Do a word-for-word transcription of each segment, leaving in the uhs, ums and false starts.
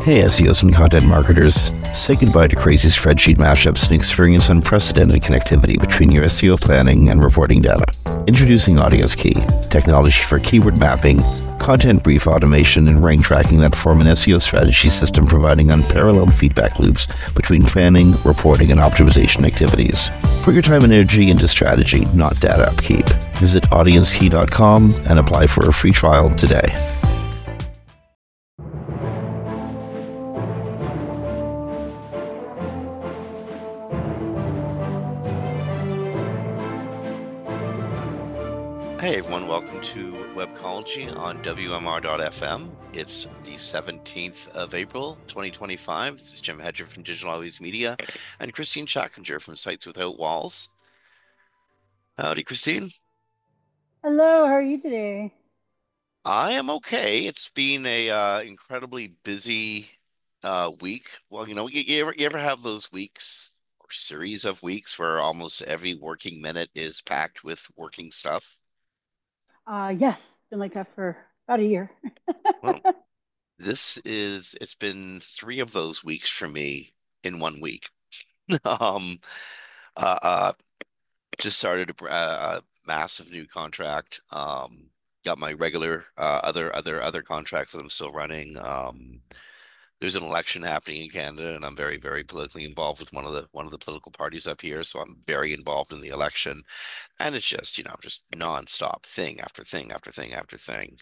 Hey S E Os and content marketers, say goodbye to crazy spreadsheet mashups and experience unprecedented connectivity between your S E O planning and reporting data. Introducing Audience Key, technology for keyword mapping, content brief automation, and rank tracking that form an S E O strategy system providing unparalleled feedback loops between planning, reporting, and optimization activities. Put your time and energy into strategy, not data upkeep. Visit audience key dot com and apply for a free trial today. Hey everyone, welcome to Webcology on W M R dot F M. It's the seventeenth of April, twenty twenty-five. This is Jim Hedger from Digital Always Media and Christine Schackinger from Sites Without Walls. Howdy, Christine. Hello, how are you today? I am okay. It's been a uh, incredibly busy uh, week. Well, you know, you, you ever you ever have those weeks or series of weeks where almost every working minute is packed with working stuff? Uh, yes, been like that for about a year. Well, this is it's been three of those weeks for me in one week. Um, uh, uh, just started a, a massive new contract. Um, got my regular uh, other other other contracts that I'm still running. Um, there's an election happening in Canada, and I'm very very politically involved with one of the one of the political parties up here, so I'm very involved in the election. And it's just, you know, just nonstop thing after thing after thing after thing.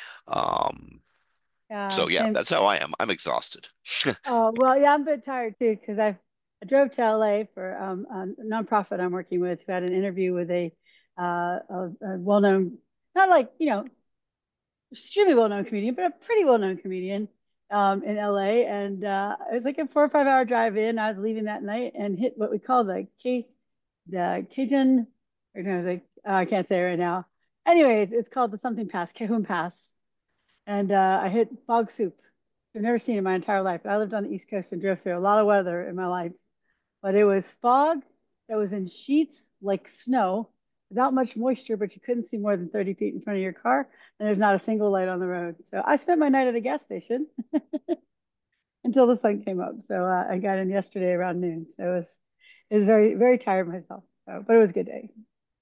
Um, Yeah, so yeah, same. that's how I am. I'm exhausted. Oh, well, yeah, I'm a bit tired too because I I drove to L A for um, a nonprofit I'm working with who had an interview with a, uh, a, a well-known, not like, you know, extremely well-known comedian, but a pretty well-known comedian um, in L A. And uh, it was like a four or five hour drive in. I was leaving that night and hit what we call the K, the Cajun, or no, like, uh, I can't say it right now. Anyways, it's called the something pass, Cahoon Pass. And uh, I hit fog soup. I've never seen it in my entire life. I lived on the East Coast and drove through a lot of weather in my life, but it was fog that was in sheets like snow without much moisture, but you couldn't see more than thirty feet in front of your car, and there's not a single light on the road. So I spent my night at a gas station until the sun came up. So uh, I got in yesterday around noon. So it was, it was very, very tired myself. So, but it was a good day.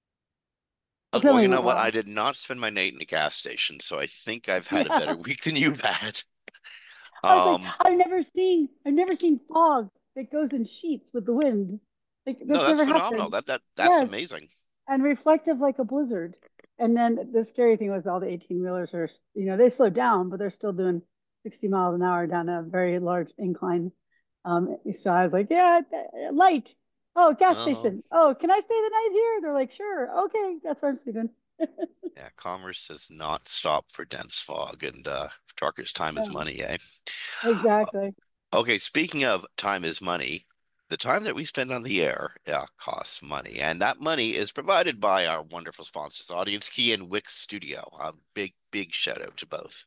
Uh, Well, Fulfilling you went know what? I well. did not spend my night in a gas station, so I think I've had a better Yeah. week than you've had. I was like, Um, I've never seen, I've never seen fog that goes in sheets with the wind. Like no, that's that's never phenomenal. happened. That that that's Yes, amazing. and reflective like a blizzard. And then the scary thing was all the eighteen wheelers are, you know, they slowed down, but they're still doing sixty miles an hour down a very large incline. Um, so I was like, yeah, light. Oh, gas Oh, station. Oh, can I stay the night here? They're like, sure. Okay, that's where I'm sleeping. yeah, commerce does not stop for dense fog, and uh, truckers' time is Oh, money, eh? exactly. Okay, speaking of time is money, the time that we spend on the air, yeah, costs money, and that money is provided by our wonderful sponsors, Audience Key and Wix Studio. A big, big shout out to both.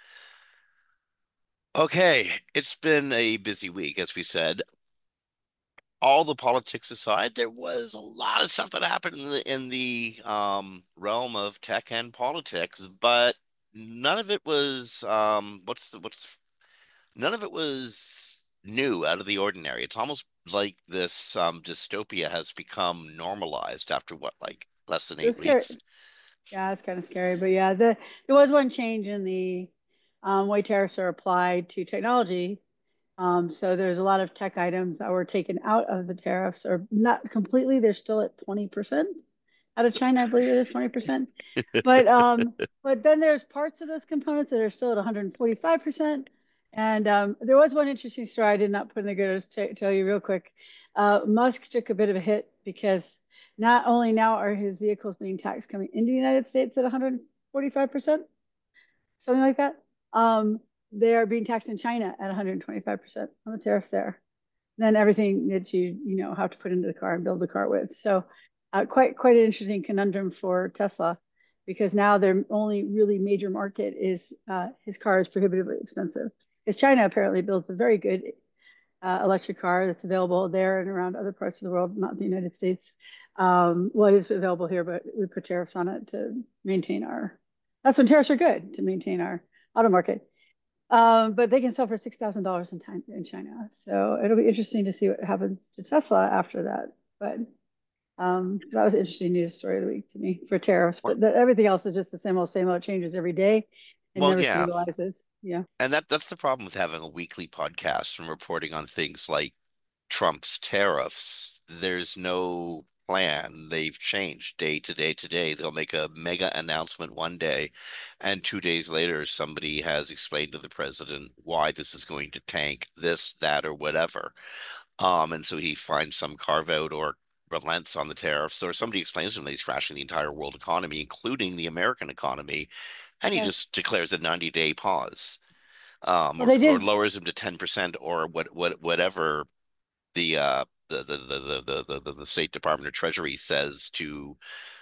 Okay, it's been a busy week, as we said. All the politics aside, there was a lot of stuff that happened in the in the um, realm of tech and politics, but none of it was um, what's the what's none of it was new out of the ordinary. It's almost like this um, dystopia has become normalized after what, like less than It eight was scary. weeks. Yeah, it's kind of scary, but yeah, the there was one change in the um, way tariffs are applied to technology. Um, so there's a lot of tech items that were taken out of the tariffs, or not completely. They're still at twenty percent out of China, I believe it is twenty percent. But um, but then there's parts of those components that are still at one hundred forty-five percent. And um, there was one interesting story I did not put in the good. I'll tell you real quick. Uh, Musk took a bit of a hit because not only now are his vehicles being taxed coming into the United States at one hundred forty-five percent, something like that. Um, they are being taxed in China at one hundred twenty-five percent on the tariffs there. Then everything that you you know have to put into the car and build the car with. So uh, quite quite an interesting conundrum for Tesla because now their only really major market is uh, his car is prohibitively expensive. Because China apparently builds a very good uh, electric car that's available there and around other parts of the world, not the United States. Um, well, it is available here, but we put tariffs on it to maintain our. That's when tariffs are good to maintain our auto market. Um, but they can sell for six thousand dollars in time in China. So it'll be interesting to see what happens to Tesla after that. But um, that was an interesting news story of the week to me for tariffs. Well, But the, everything else is just the same old, same old. It changes every day. It well, never yeah, stabilizes. Yeah. and that that's the problem with having a weekly podcast and reporting on things like Trump's tariffs. There's no plan. They've changed day to day to day. They'll make a mega announcement one day, and two days later, somebody has explained to the president why this is going to tank this, that, or whatever. Um, and so he finds some carve out or relents on the tariffs, or somebody explains to him that he's crashing the entire world economy, including the American economy, and he Right. just declares a ninety day pause, um, Well, or, they or did. lowers them to ten percent or what, what, whatever the uh the the the the the, the, the State Department or Treasury says to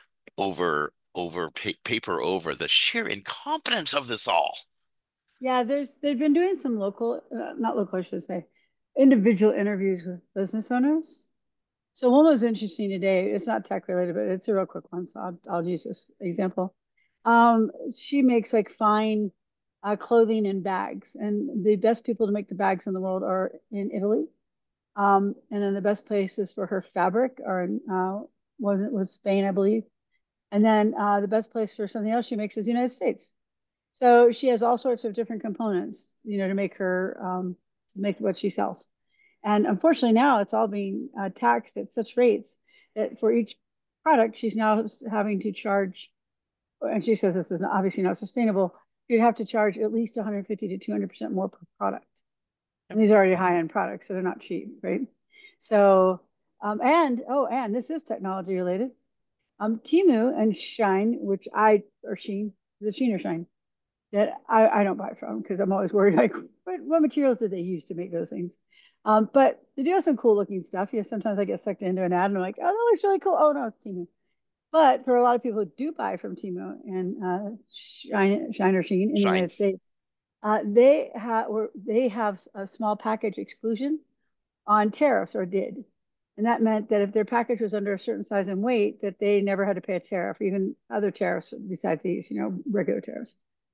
over over pa paper over the sheer incompetence of this all. Yeah, there's they've been doing some local, uh, not local, I should say, individual interviews with business owners. So one was interesting today. It's not tech related, but it's a real quick one. So I'll, I'll use this example. Um, she makes like fine uh, clothing and bags, and the best people to make the bags in the world are in Italy. Um, and then the best places for her fabric are in uh, was was Spain, I believe. And then uh, the best place for something else she makes is the United States. So she has all sorts of different components, you know, to make her um, to make what she sells. And unfortunately, now it's all being uh, taxed at such rates that for each product, she's now having to charge. And she says this is obviously not sustainable. You'd have to charge at least one hundred fifty to two hundred percent more per product. And these are already high end products, so they're not cheap, right? So, um, and oh, and this is technology related. Um, Timu and Shine, which I or Sheen, is it Sheen or Shine? That I, I don't buy from because I'm always worried like what, what materials did they use to make those things? Um, but they do have some cool looking stuff. Yeah, sometimes I get sucked into an ad and I'm like, oh, that looks really cool. Oh no, it's Timu. But for a lot of people who do buy from Timu and uh, Shine, Shine or Sheen in the Shine. United States, uh, they have or they have a small package exclusion on tariffs or did. And that meant that if their package was under a certain size and weight, that they never had to pay a tariff, even other tariffs besides these, you know, regular tariffs.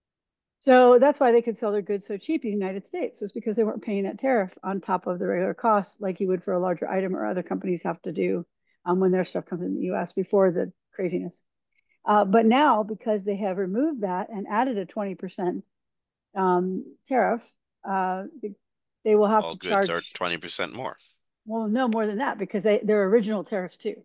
So that's why they could sell their goods so cheap in the United States, is because they weren't paying that tariff on top of the regular costs like you would for a larger item or other companies have to do um, when their stuff comes in the U S before the craziness. Uh, but now, because they have removed that and added a twenty percent um, tariff, uh, they will have All to goods are charge, twenty percent more. well, no more than that because they, they're original tariffs too,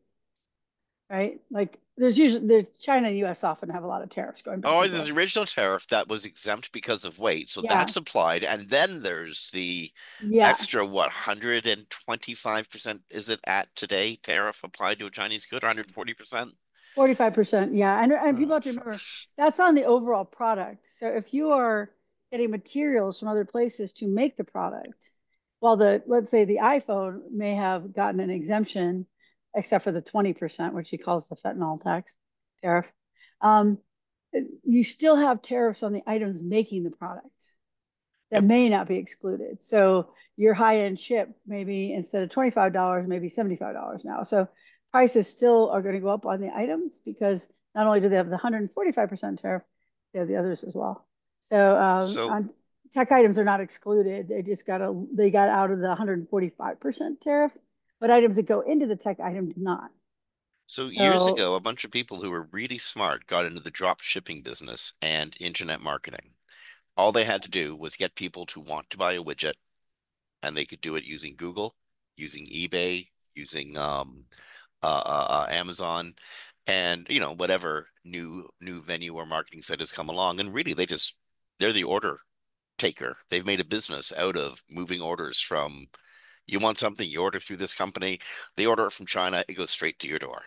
right? Like there's usually, there's China and U S often have a lot of tariffs going back Oh, and there's forth. the original tariff that was exempt because of weight. So Yeah. that's applied. And then there's the Yeah. extra, what, one hundred twenty-five percent is it at today? Tariff applied to a Chinese good, one hundred forty percent? forty-five percent, yeah. And, and people Oh, have to fuck. remember that's on the overall product. So if you are getting materials from other places to make the product, while the, let's say the iPhone may have gotten an exemption, except for the twenty percent, which he calls the fentanyl tax tariff, um, you still have tariffs on the items making the product that Yep. may not be excluded. So your high-end chip, maybe instead of twenty-five dollars maybe seventy-five dollars now. So prices still are going to go up on the items because not only do they have the one hundred forty-five percent tariff, they have the others as well. So um, So, on tech items are not excluded. They just got a, they got out of the one hundred forty-five percent tariff, but items that go into the tech item do not. so years So ago, a bunch of people who were really smart got into the drop shipping business and internet marketing. All they had to do was get people to want to buy a widget, and they could do it using Google, using eBay, using um, uh, uh, uh, Amazon, and you know whatever new new venue or marketing site has come along. And really, they just they're the order taker. They've made a business out of moving orders from you want something, you order through this company, they order it from China, it goes straight to your door.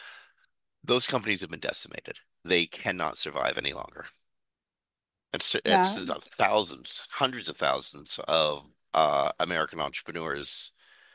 Those companies have been decimated. They cannot survive any longer. It's it's yeah, thousands, hundreds of thousands of uh, American entrepreneurs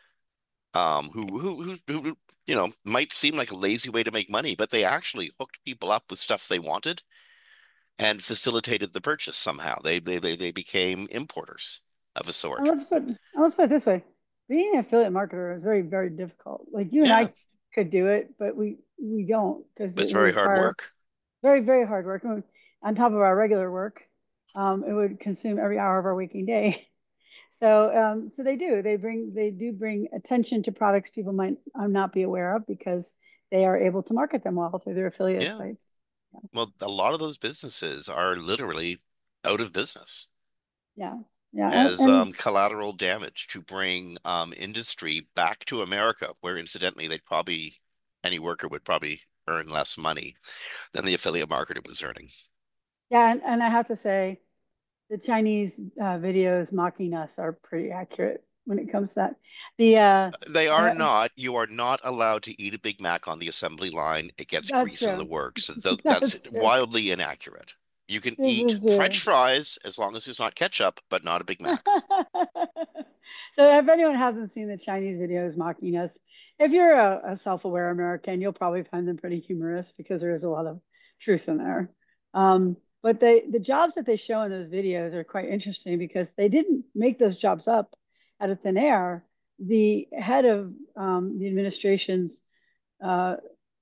um, who, who who who you know might seem like a lazy way to make money, but they actually hooked people up with stuff they wanted and facilitated the purchase somehow. They they they, they became importers of a and sort. let's put let's put it this way: being an affiliate marketer is very very difficult. Like you and Yeah, I could do it, but we we don't because but it it's would very hard require work. very very hard work on top of our regular work. Um, it would consume every hour of our waking day. So, um, so they do. They bring they do bring attention to products people might um, not be aware of because they are able to market them well through their affiliate Yeah. sites. Yeah, Well, a lot of those businesses are literally out of business yeah, yeah. And, as and um, collateral damage to bring um, industry back to America, where incidentally they'd probably any worker would probably earn less money than the affiliate marketer was earning. yeah, and, and I have to say, the Chinese uh, videos mocking us are pretty accurate when it comes to that. The uh, They are uh, not. You are not allowed to eat a Big Mac on the assembly line. It gets that's grease in the true. works. Th- That's That's true. wildly inaccurate. You can This eat is French true. fries as long as there's not ketchup, but not a Big Mac. So if anyone hasn't seen the Chinese videos mocking us, if you're a, a self-aware American, you'll probably find them pretty humorous because there is a lot of truth in there. Um, but they, the jobs that they show in those videos are quite interesting because they didn't make those jobs up out of thin air. The head of um, the administration's uh,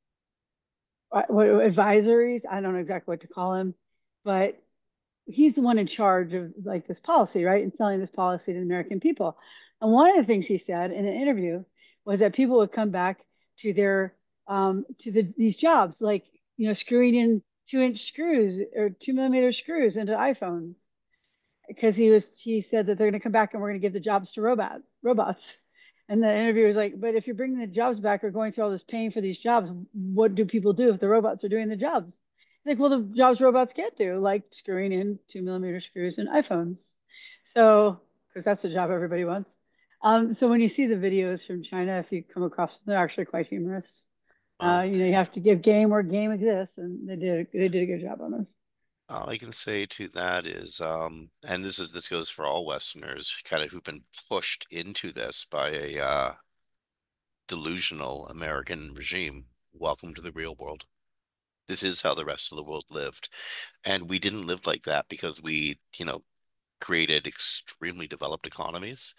what, advisories, I don't know exactly what to call him, but he's the one in charge of like this policy, right? And selling this policy to the American people. And one of the things he said in an interview was that people would come back to their um, to the, these jobs, like you know, screwing in two inch screws or two millimeter screws into iPhones, because he was he said that they're going to come back and we're going to give the jobs to robots robots. And the interviewer was like, but if you're bringing the jobs back or going through all this pain for these jobs, what do people do if the robots are doing the jobs? He's like, well, the jobs robots can't do, like screwing in two millimeter screws in iPhones. So, because that's the job everybody wants. Um, so when you see the videos from China, if you come across them, they're actually quite humorous. Uh, Well, you know, you have to give game where game exists, and they did they did a good job on this. all I can say to that is, um, and this is this goes for all Westerners, kind of who've been pushed into this by a uh, delusional American regime. Welcome to the real world. This is how the rest of the world lived. And we didn't live like that because we, you know, created extremely developed economies.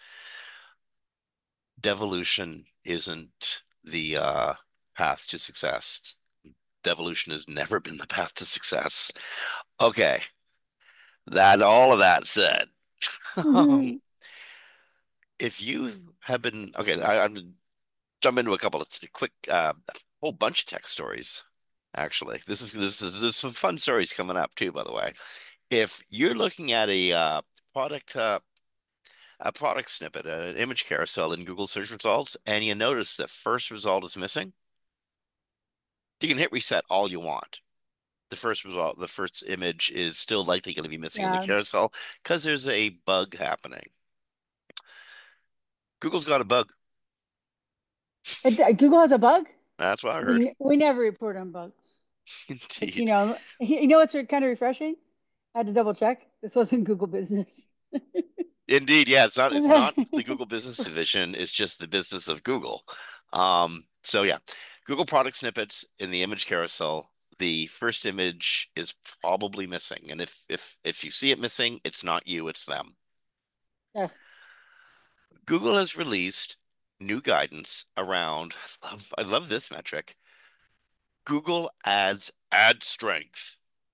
Devolution isn't the uh, path to success. Devolution has never been the path to success. Okay, that all of that said, um, if you have been okay, I, I'm gonna jump into a couple of quick, uh, whole bunch of tech stories. Actually, this is this is there's some fun stories coming up too, by the way. If you're looking at a uh, product uh, a product snippet, an image carousel in Google search results, and you notice the first result is missing, you can hit reset all you want. The first result, the first image is still likely going to be missing in the Yeah, carousel because there's a bug happening. Google's got a bug. it, Google has a bug. That's what I heard. We we never report on bugs. Like, you Indeed. know, you know what's kind of refreshing? I had to double check. This wasn't Google Business. Indeed, yeah, it's not it's not the Google Business Division, it's just the business of Google. Um, so yeah, Google product snippets in the image carousel, the first image is probably missing. And if if if you see it missing, it's not you, it's them. Yes. Google has released new guidance around I love, I love this metric. Google Ads ad strength.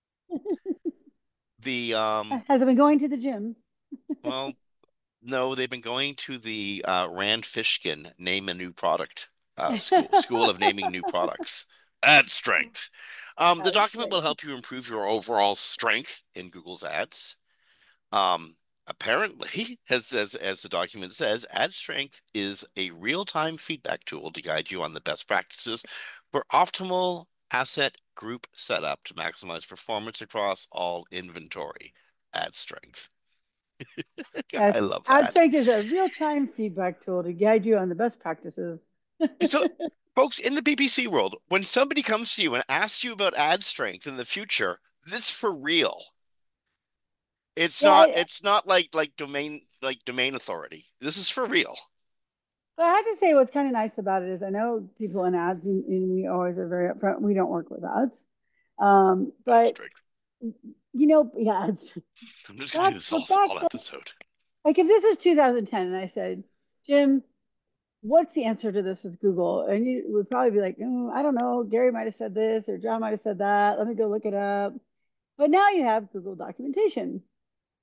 The um Has it been going to the gym? well, no, they've been going to the uh, Rand Fishkin Name a New Product uh, school, School of Naming New Products. Ad strength. Um, the That's document will right. help you improve your overall strength in Google's ads. Um, apparently, as, as as the document says, ad strength is a real-time feedback tool to guide you on the best practices for optimal asset group setup to maximize performance across all inventory. Ad strength. I Yes. love that. AdStrength is a real-time feedback tool to guide you on the best practices. So, folks, in the B B C world, when somebody comes to you and asks you about ad strength in the future, this for real. It's Yeah, not I, it's not like like domain like domain authority. This is for real. but I have to say what's kind of nice about it is I know people in ads, and, and we always are very upfront. We don't work with ads. Um, Ad but strength. you know, yeah, it's I'm just gonna do back, this all but back all then, episode. like if this is two thousand ten and I said, Jim, what's the answer to this with Google? And you would probably be like, mm, I don't know. Gary might have said this or John might have said that. Let me go look it up. But now you have Google documentation.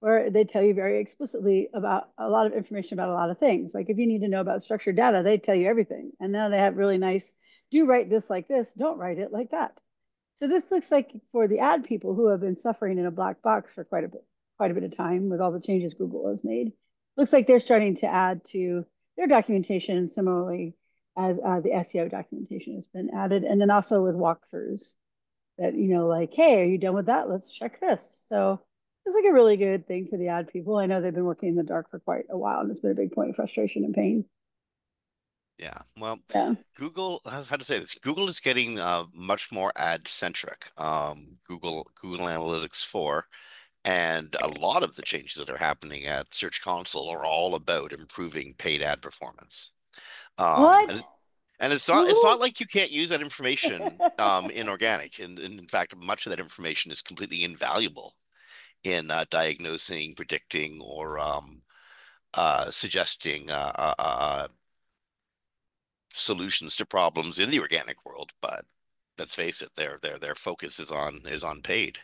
where they tell you very explicitly about a lot of information about a lot of things. Like if you need to know about structured data, they tell you everything. And now they have really nice, do write this like this, don't write it like that. So this looks like for the ad people who have been suffering in a black box for quite a bit, quite a bit of time with all the changes Google has made. Looks like they're starting to add to their documentation similarly as uh, the S E O documentation has been added, and then also with walkthroughs that you know, like, hey, are you done with that? Let's check this. So it's like a really good thing for the ad people. I know they've been working in the dark for quite a while, and it's been a big point of frustration and pain. Yeah. Well, Yeah. Google, how how to say this? Google is getting uh, much more ad centric. Um, Google Google Analytics four and a lot of the changes that are happening at Search Console are all about improving paid ad performance. Um, What? and and it's not it's not Google? like you can't use that information um, in organic. And, and in fact, much of that information is completely invaluable in uh, diagnosing, predicting, or um, uh, suggesting uh, uh, uh, solutions to problems in the organic world. But let's face it, their their their focus is on is on paid.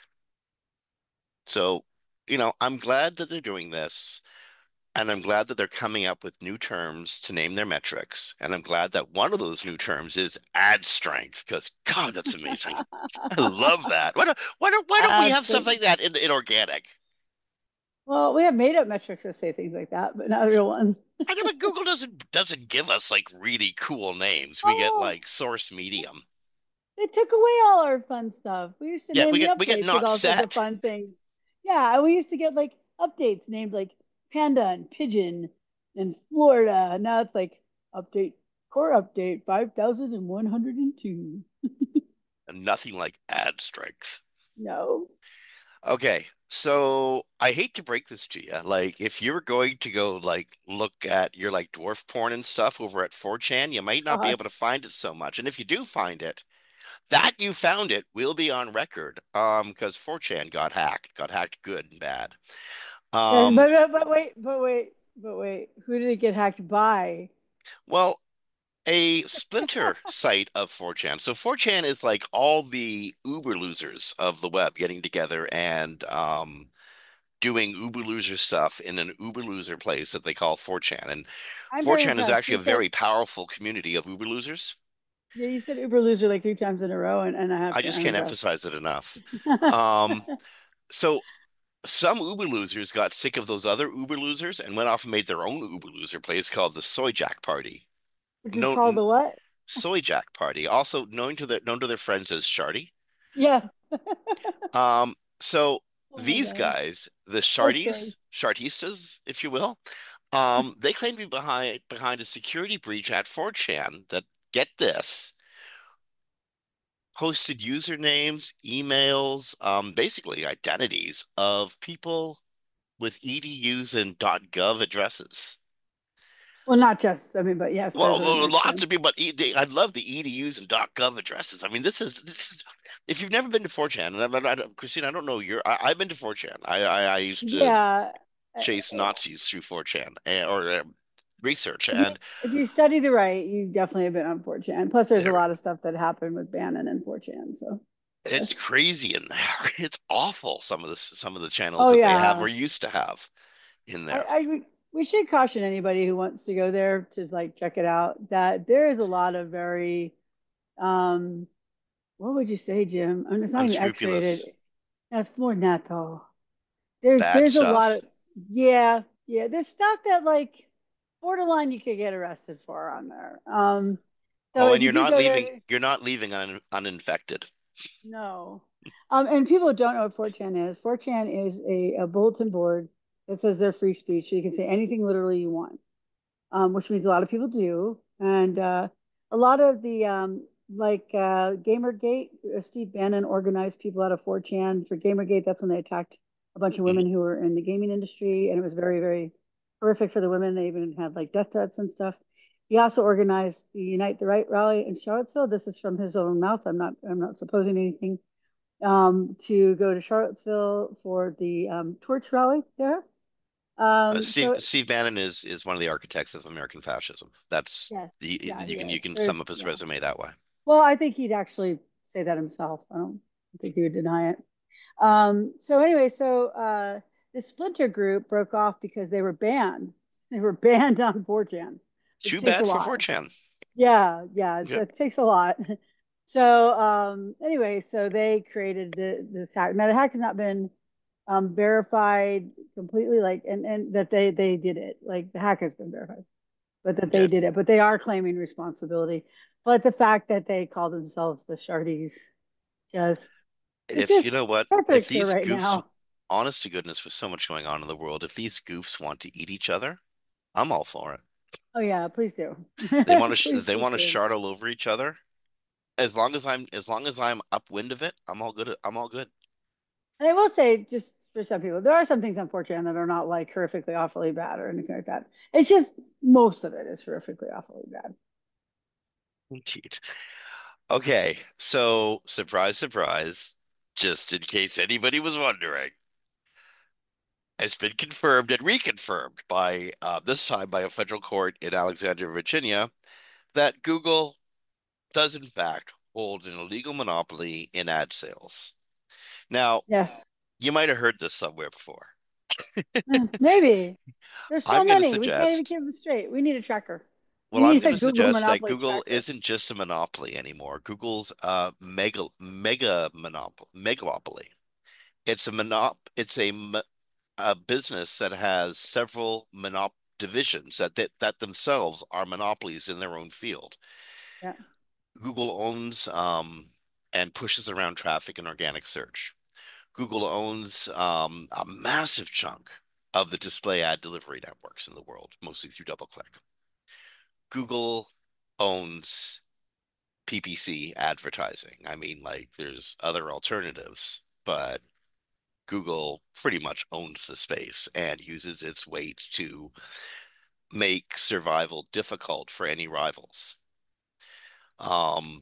So, you know, I'm glad that they're doing this. And I'm glad that they're coming up with new terms to name their metrics. And I'm glad that one of those new terms is ad strength, because God, that's amazing. I love that. Why don't, why don't, why don't we have stuff Absolutely. like that in, in organic? Well, we have made up metrics that say things like that, but not real ones. I know, but Google doesn't doesn't give us like really cool names. We get Oh, like source medium. they took away all our fun stuff. We used to Yeah, name we the get we get updates with not all sorts of set. fun things. Yeah, we used to get like updates named like Panda and Pigeon and Florida. Now it's like update, core update five thousand one hundred two. And nothing like ad strength. No. Okay, so I hate to break this to you. Like, if you're going to go like look at your like dwarf porn and stuff over at four chan, you might not be God. able to find it so much. And if you do find it, that you found it will be on record. Um, because four chan got hacked, got hacked good and bad. Yes, Um, but, but wait, but wait, but wait. Who did it get hacked by? well, a splinter site of four chan. So four chan is like all the Uber losers of the web getting together and um doing Uber loser stuff in an Uber loser place that they call four chan. And I'm very four chan is impressed. actually You a said, very powerful community of Uber losers. yeah, you said Uber loser like three times in a row, and, and I have I to, just I'm can't impressed. emphasize it enough. Um, so some Uber losers got sick of those other Uber losers and went off and made their own Uber loser place called the Soy Jack Party. Which is No, called the what? Soy Jack Party, also known to their known to their friends as Shardy. Yes. Um, so Oh my these God. guys, the Okay. Shardies, Shartistas, if you will, um, they claim to be behind behind a security breach at four chan that, get this, hosted usernames, emails, um, basically identities of people with E D Us and .gov addresses. Well, not just, I mean, but yes, there's Well, a well, lots mixture. of people, but E- I love the E D Us and .gov addresses. I mean, this is this is, if you've never been to four chan, and I'm, I, I, Christine, I don't know, you're, I, I've been to four chan. I, I, I used to Yeah. Uh, chase uh, Nazis through four chan and, or uh, research, If you, and if you study the right, you definitely have been on four chan. Plus, there's a there, lot of stuff that happened with Bannon and four chan. So, it's yes. crazy in there. It's awful. Some of the some of the channels Oh, that they have yeah. or used to have in I, there. I, we should caution anybody who wants to go there to like check it out that there is a lot of very, um, what would you say, Jim? I mean, it's not even X-rated. Unscrupulous, No, it's more than that though. There's bad there's a lot of stuff. yeah, yeah. There's stuff that like borderline you could get arrested for on there. Um, so Oh, if and you you're do not go leaving. there, You're not leaving un, uninfected. no. Um, and people don't know what four chan is. four chan is a, a bulletin board that says they're free speech. So you can say anything literally you want, um, which means a lot of people do. And uh, a lot of the, um, like uh, Gamergate, uh, Steve Bannon organized people out of four chan for Gamergate. That's when they attacked a bunch of women Mhm. who were in the gaming industry. And it was very, very horrific for the women. They even had like death threats and stuff. He also organized the Unite the Right rally in Charlottesville. This is from his own mouth. I'm not, I'm not supposing anything. Um, to go to Charlottesville for the um, torch rally there. Uh, Um, Steve so Steve Bannon is is one of the architects of American fascism. That's yes, you, yeah, you he can you is. can There's sum up his yeah. resume that way. Well, I think he'd actually say that himself. I don't think he would deny it. Um, so anyway, so uh, the Splinter Group broke off because they were banned. They were banned on four chan, which Too takes a bad for lot. four chan. Yeah, yeah, Yeah. that takes a lot. So um, anyway, so they created the this hack. Now the hack has not been um, verified completely, like, and and that they they did it. Like the hack has been verified, but that they Okay. did it. But they are claiming responsibility. But the fact that they call themselves the Shardies just it's If you just know what, if perfect for these right goofs, now. honest to goodness, with so much going on in the world, if these goofs want to eat each other, I'm all for it. Oh yeah, please do. They want to sh Please, they please want to do. shard all over each other. As long as I'm as long as I'm upwind of it, I'm all good. I'm all good. And I will say, just for some people, there are some things on four chan that are not like horrifically awfully bad or anything like that. It's just most of it is horrifically awfully bad. Indeed. Okay, so surprise, surprise, just in case anybody was wondering, it's been confirmed and reconfirmed by uh, this time by a federal court in Alexandria, Virginia, that Google does in fact hold an illegal monopoly in ad sales. Now, Yes. you might have heard this somewhere before. Eh, maybe. There's so I'm going to many. We can't even suggest, keep them straight. We need a tracker. well, We I'm need going a to Google suggest that Monopoly Google tracker. isn't just a monopoly anymore. Google's a mega mega monopoly, megalopoly. It's a monop it's a a business that has several monop divisions that, that that themselves are monopolies in their own field. Yeah. Google owns um, and pushes around traffic and organic search. Google owns um, a massive chunk of the display ad delivery networks in the world, mostly through DoubleClick. Google owns P P C advertising. I mean, like, there's other alternatives, but Google pretty much owns the space and uses its weight to make survival difficult for any rivals. Um,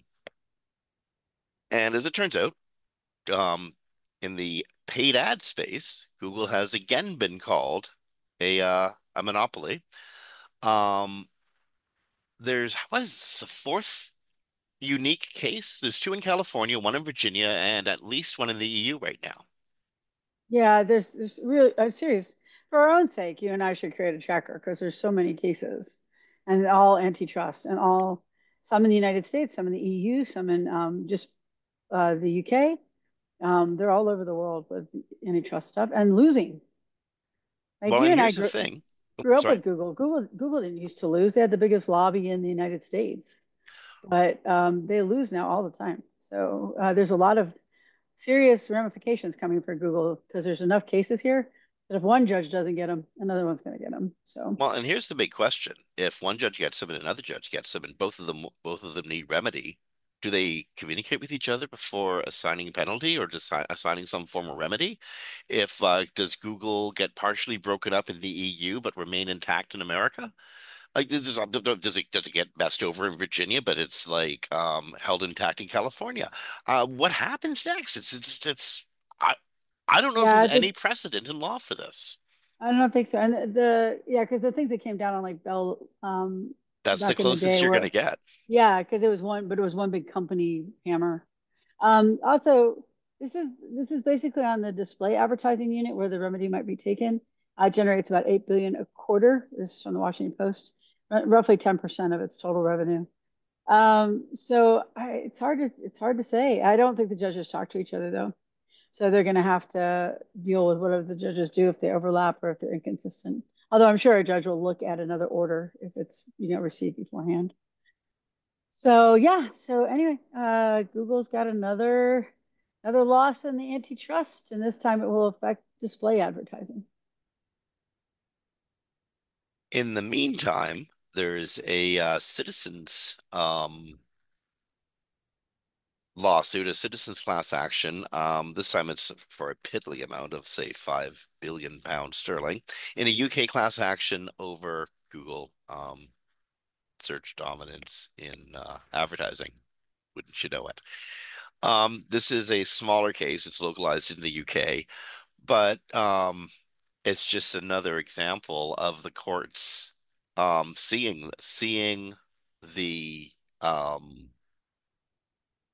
and as it turns out, um, in the paid ad space, Google has again been called a uh, a monopoly. Um, there's what is this, a fourth unique case? There's two in California, one in Virginia, and at least one in the E U right now. Yeah, there's there's really I'm serious. For our own sake, you and I should create a tracker because there's so many cases and all antitrust and all some in the United States, some in the E U, some in um, just uh, the U K. Um, they're all over the world with antitrust stuff and losing. Like Well, you and and I here's the grew thing. Oh, grew up sorry. with Google. Google Google didn't used to lose. They had the biggest lobby in the United States, but um, they lose now all the time. So uh, there's a lot of serious ramifications coming for Google because there's enough cases here that if one judge doesn't get them, another one's going to get them. So Well, and here's the big question. If one judge gets them and another judge gets them and both of them both of them need remedy, do they communicate with each other before assigning a penalty or decide, assigning some form of remedy? If uh, does Google get partially broken up in the E U but remain intact in America? Like does, does it does it get messed over in Virginia, but it's like um, held intact in California? Uh, what happens next? It's it's it's I I don't know if there's yeah, any the, precedent in law for this. I don't think so. And the yeah, because the things that came down on like Bell um, That's the back in the closest day you're going to were get. yeah, because it was one, but it was one big company hammer. Um, also, this is this is basically on the display advertising unit where the remedy might be taken. Uh, generates about eight billion a quarter. This is from the Washington Post, r- roughly ten percent of its total revenue. Um, so I, it's hard to it's hard to say. I don't think the judges talk to each other though. So they're going to have to deal with whatever the judges do if they overlap or if they're inconsistent. Although I'm sure a judge will look at another order if it's you know received beforehand. So yeah. So anyway, uh, Google's got another another loss in the antitrust, and this time it will affect display advertising. In the meantime, there's a uh, citizens um, lawsuit, a citizens class action. Um, this time it's for a piddly amount of, say, five billion pounds sterling in a U K class action over Google um, search dominance in uh, advertising. Wouldn't you know it? Um, this is a smaller case. It's localized in the U K, but um, it's just another example of the courts um, seeing seeing the um,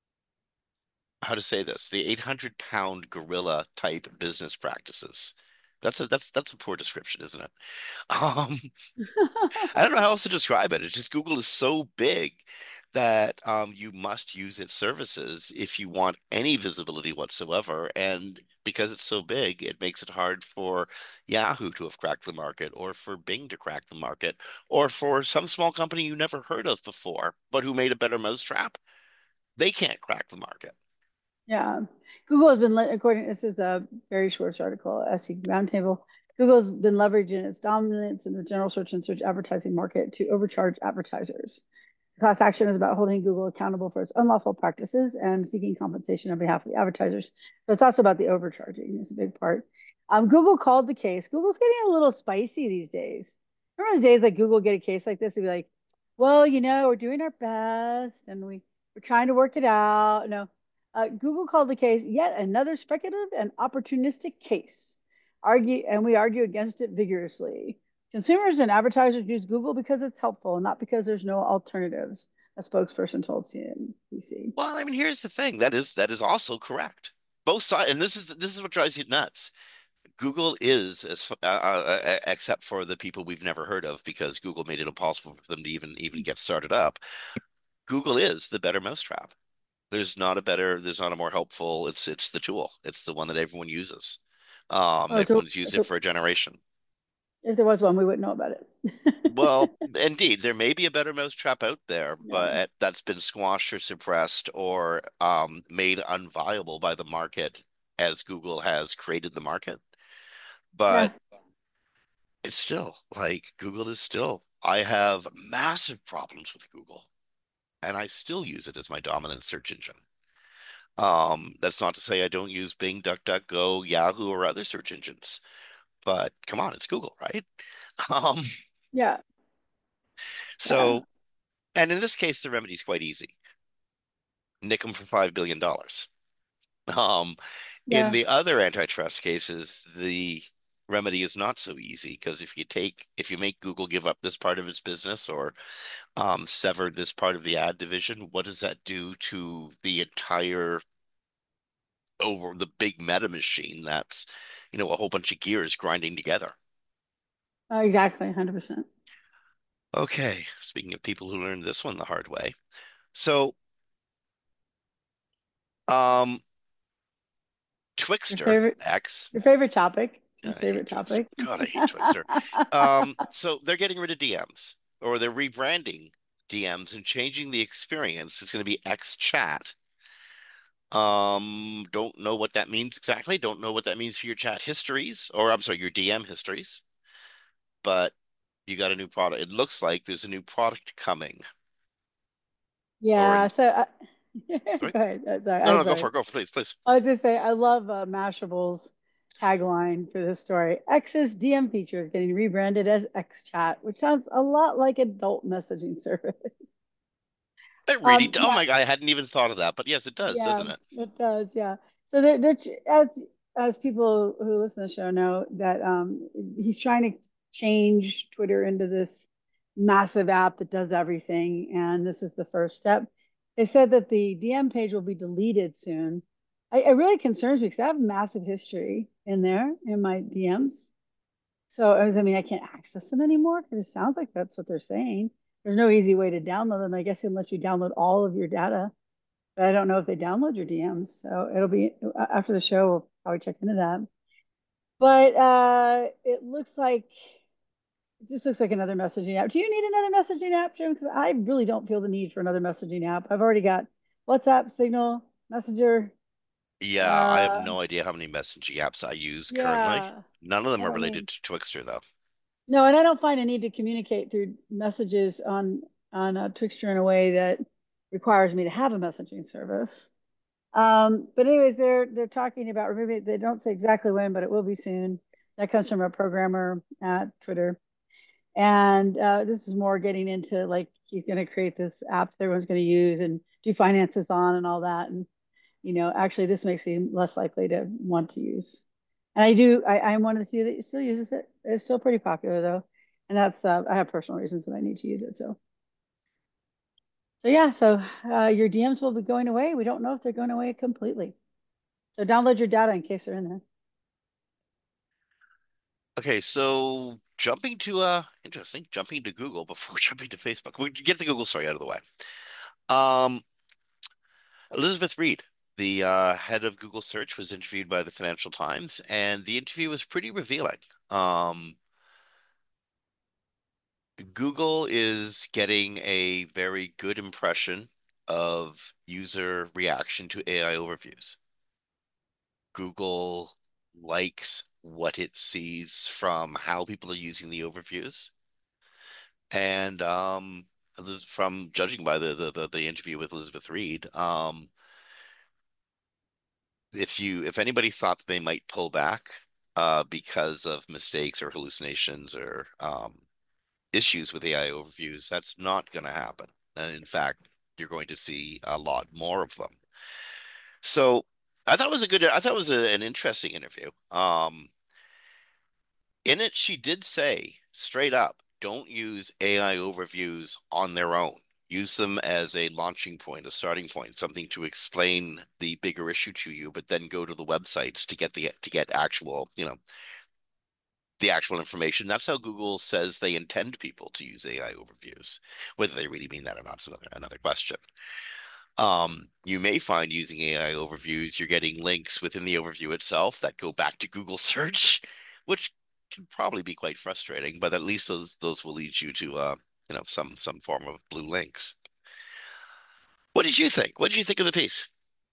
how to say this, the eight hundred pound gorilla type business practices. That's a that's that's a poor description, isn't it? Um, I don't know how else to describe it. It's just Google is so big that um, you must use its services if you want any visibility whatsoever. And because it's so big, it makes it hard for Yahoo to have cracked the market, or for Bing to crack the market, or for some small company you never heard of before, but who made a better mousetrap. They can't crack the market. Yeah. Google has been, le- according, this is a very short article, S E Roundtable. Google's been leveraging its dominance in the general search and search advertising market to overcharge advertisers. Class action is about holding Google accountable for its unlawful practices and seeking compensation on behalf of the advertisers. So it's also about the overcharging is a big part. Um, Google called the case. Google's getting a little spicy these days. Remember the days like Google get a case like this and be like, well, you know, we're doing our best and we, we're trying to work it out. No, uh, Google called the case yet another speculative and opportunistic case. Argue and we argue against it vigorously. Consumers and advertisers use Google because it's helpful, not because there's no alternatives, a spokesperson told C N B C. Well, I mean, here's the thing. That is that is also correct. Both sides, and this is this is what drives you nuts. Google is, as uh, uh, uh, except for the people we've never heard of, because Google made it impossible for them to even even get started up. Google is the better mousetrap. There's not a better, there's not a more helpful. It's it's the tool. It's the one that everyone uses. Um, Oh, if there, everyone's used if it there, for a generation. if there was one, we wouldn't know about Well, it. indeed, there may be a better mousetrap out there, Yeah. but that's been squashed or suppressed, or um, made unviable by the market as Google has created the market. Yeah. But it's still like Google is still, I have massive problems with Google, and I still use it as my dominant search engine. Um, that's not to say I don't use Bing, DuckDuckGo, Yahoo, or other search engines, but come on, it's Google, right? Um, Yeah. Yeah. so, and in this case, the remedy is quite easy. Nick them for five billion dollars. Um, in Yeah. the other antitrust cases, the remedy is not so easy, because if you take if you make Google give up this part of its business, or um, sever this part of the ad division, what does that do to the entire, over the big meta machine that's, you know, a whole bunch of gears grinding together? Uh, exactly. one hundred percent. Okay, speaking of people who learned this one the hard way. So, um, Your Twixter favorite, X, your favorite topic. Your I hate favorite Twixter. topic. God, I hate Twixter. Um, so they're getting rid of D Ms, or they're rebranding D Ms and changing the experience. It's going to be X Chat. Um, don't know what that means exactly. Don't know what that means for your chat histories, or I'm sorry, your D M histories. But you got a new product. It looks like there's a new product coming. Or Yeah. So, uh, sorry? go ahead. Uh, Sorry. No, I'm no, go for sorry. it. Go for it, please, please. I was just say I love uh, Mashable's tagline for this story. X's D M feature is getting rebranded as XChat, which sounds a lot like adult messaging service. It really. Um, Oh Ma- my God, I hadn't even thought of that. But yes, it does, yeah, doesn't it? it does. Yeah. So they're, they're as as people who listen to the show know that um, he's trying to change Twitter into this massive app that does everything, and this is the first step. They said that the D M page will be deleted soon. I, it really concerns me because I have massive history in there in my D Ms. So I was, I mean, I can't access them anymore because it sounds like that's what they're saying. There's no easy way to download them, I guess, unless you download all of your data. But I don't know if they download your D Ms. So it'll be after the show, we'll probably check into that. But uh, it looks like it just looks like another messaging app. Do you need another messaging app, Jim? Because I really don't feel the need for another messaging app. I've already got WhatsApp, Signal, Messenger. Yeah, I have Uh, no idea how many messaging apps I use currently. yeah, None of them I are don't related need. to Twixter, though. No, and I don't find a need to communicate through messages on on uh, Twixter in a way that requires me to have a messaging service. Um, but anyways, they're they're talking about removing. They don't say exactly when, but it will be soon. That comes from a programmer at Twitter, and uh, this is more getting into like he's going to create this app that everyone's going to use and do finances on and all that. And you know, actually, this makes me less likely to want to use. And I do. I, I'm one of the few that still uses it. It's still pretty popular though, and that's uh, I have personal reasons that I need to use it. So so yeah. So uh, your D Ms will be going away. We don't know if they're going away completely. So download your data in case they're in there. Okay, so jumping to uh interesting, jumping to Google before jumping to Facebook. We get the Google story out of the way. Um, Elizabeth Reed, the uh, head of Google Search, was interviewed by the Financial Times, and the interview was pretty revealing. Um, Google is getting a very good impression of user reaction to A I overviews. Google likes what it sees from how people are using the overviews. And um, from judging by the, the the the interview with Elizabeth Reed, um, if you if anybody thought that they might pull back uh, because of mistakes or hallucinations or um, issues with A I overviews, that's not going to happen. And in fact, you're going to see a lot more of them. So I thought it was a good, I thought it was a, an interesting interview. Um, in it, she did say straight up, don't use A I overviews on their own. Use them as a launching point, a starting point, something to explain the bigger issue to you, but then go to the websites to get the to get actual, you know, the actual information. That's how Google says they intend people to use A I overviews. Whether they really mean that or not is another, another question. Um, you may find using A I overviews, you're getting links within the overview itself that go back to Google search, which can probably be quite frustrating, but at least those those will lead you to uh, you know, some some form of blue links. What did you think? What did you think of the piece?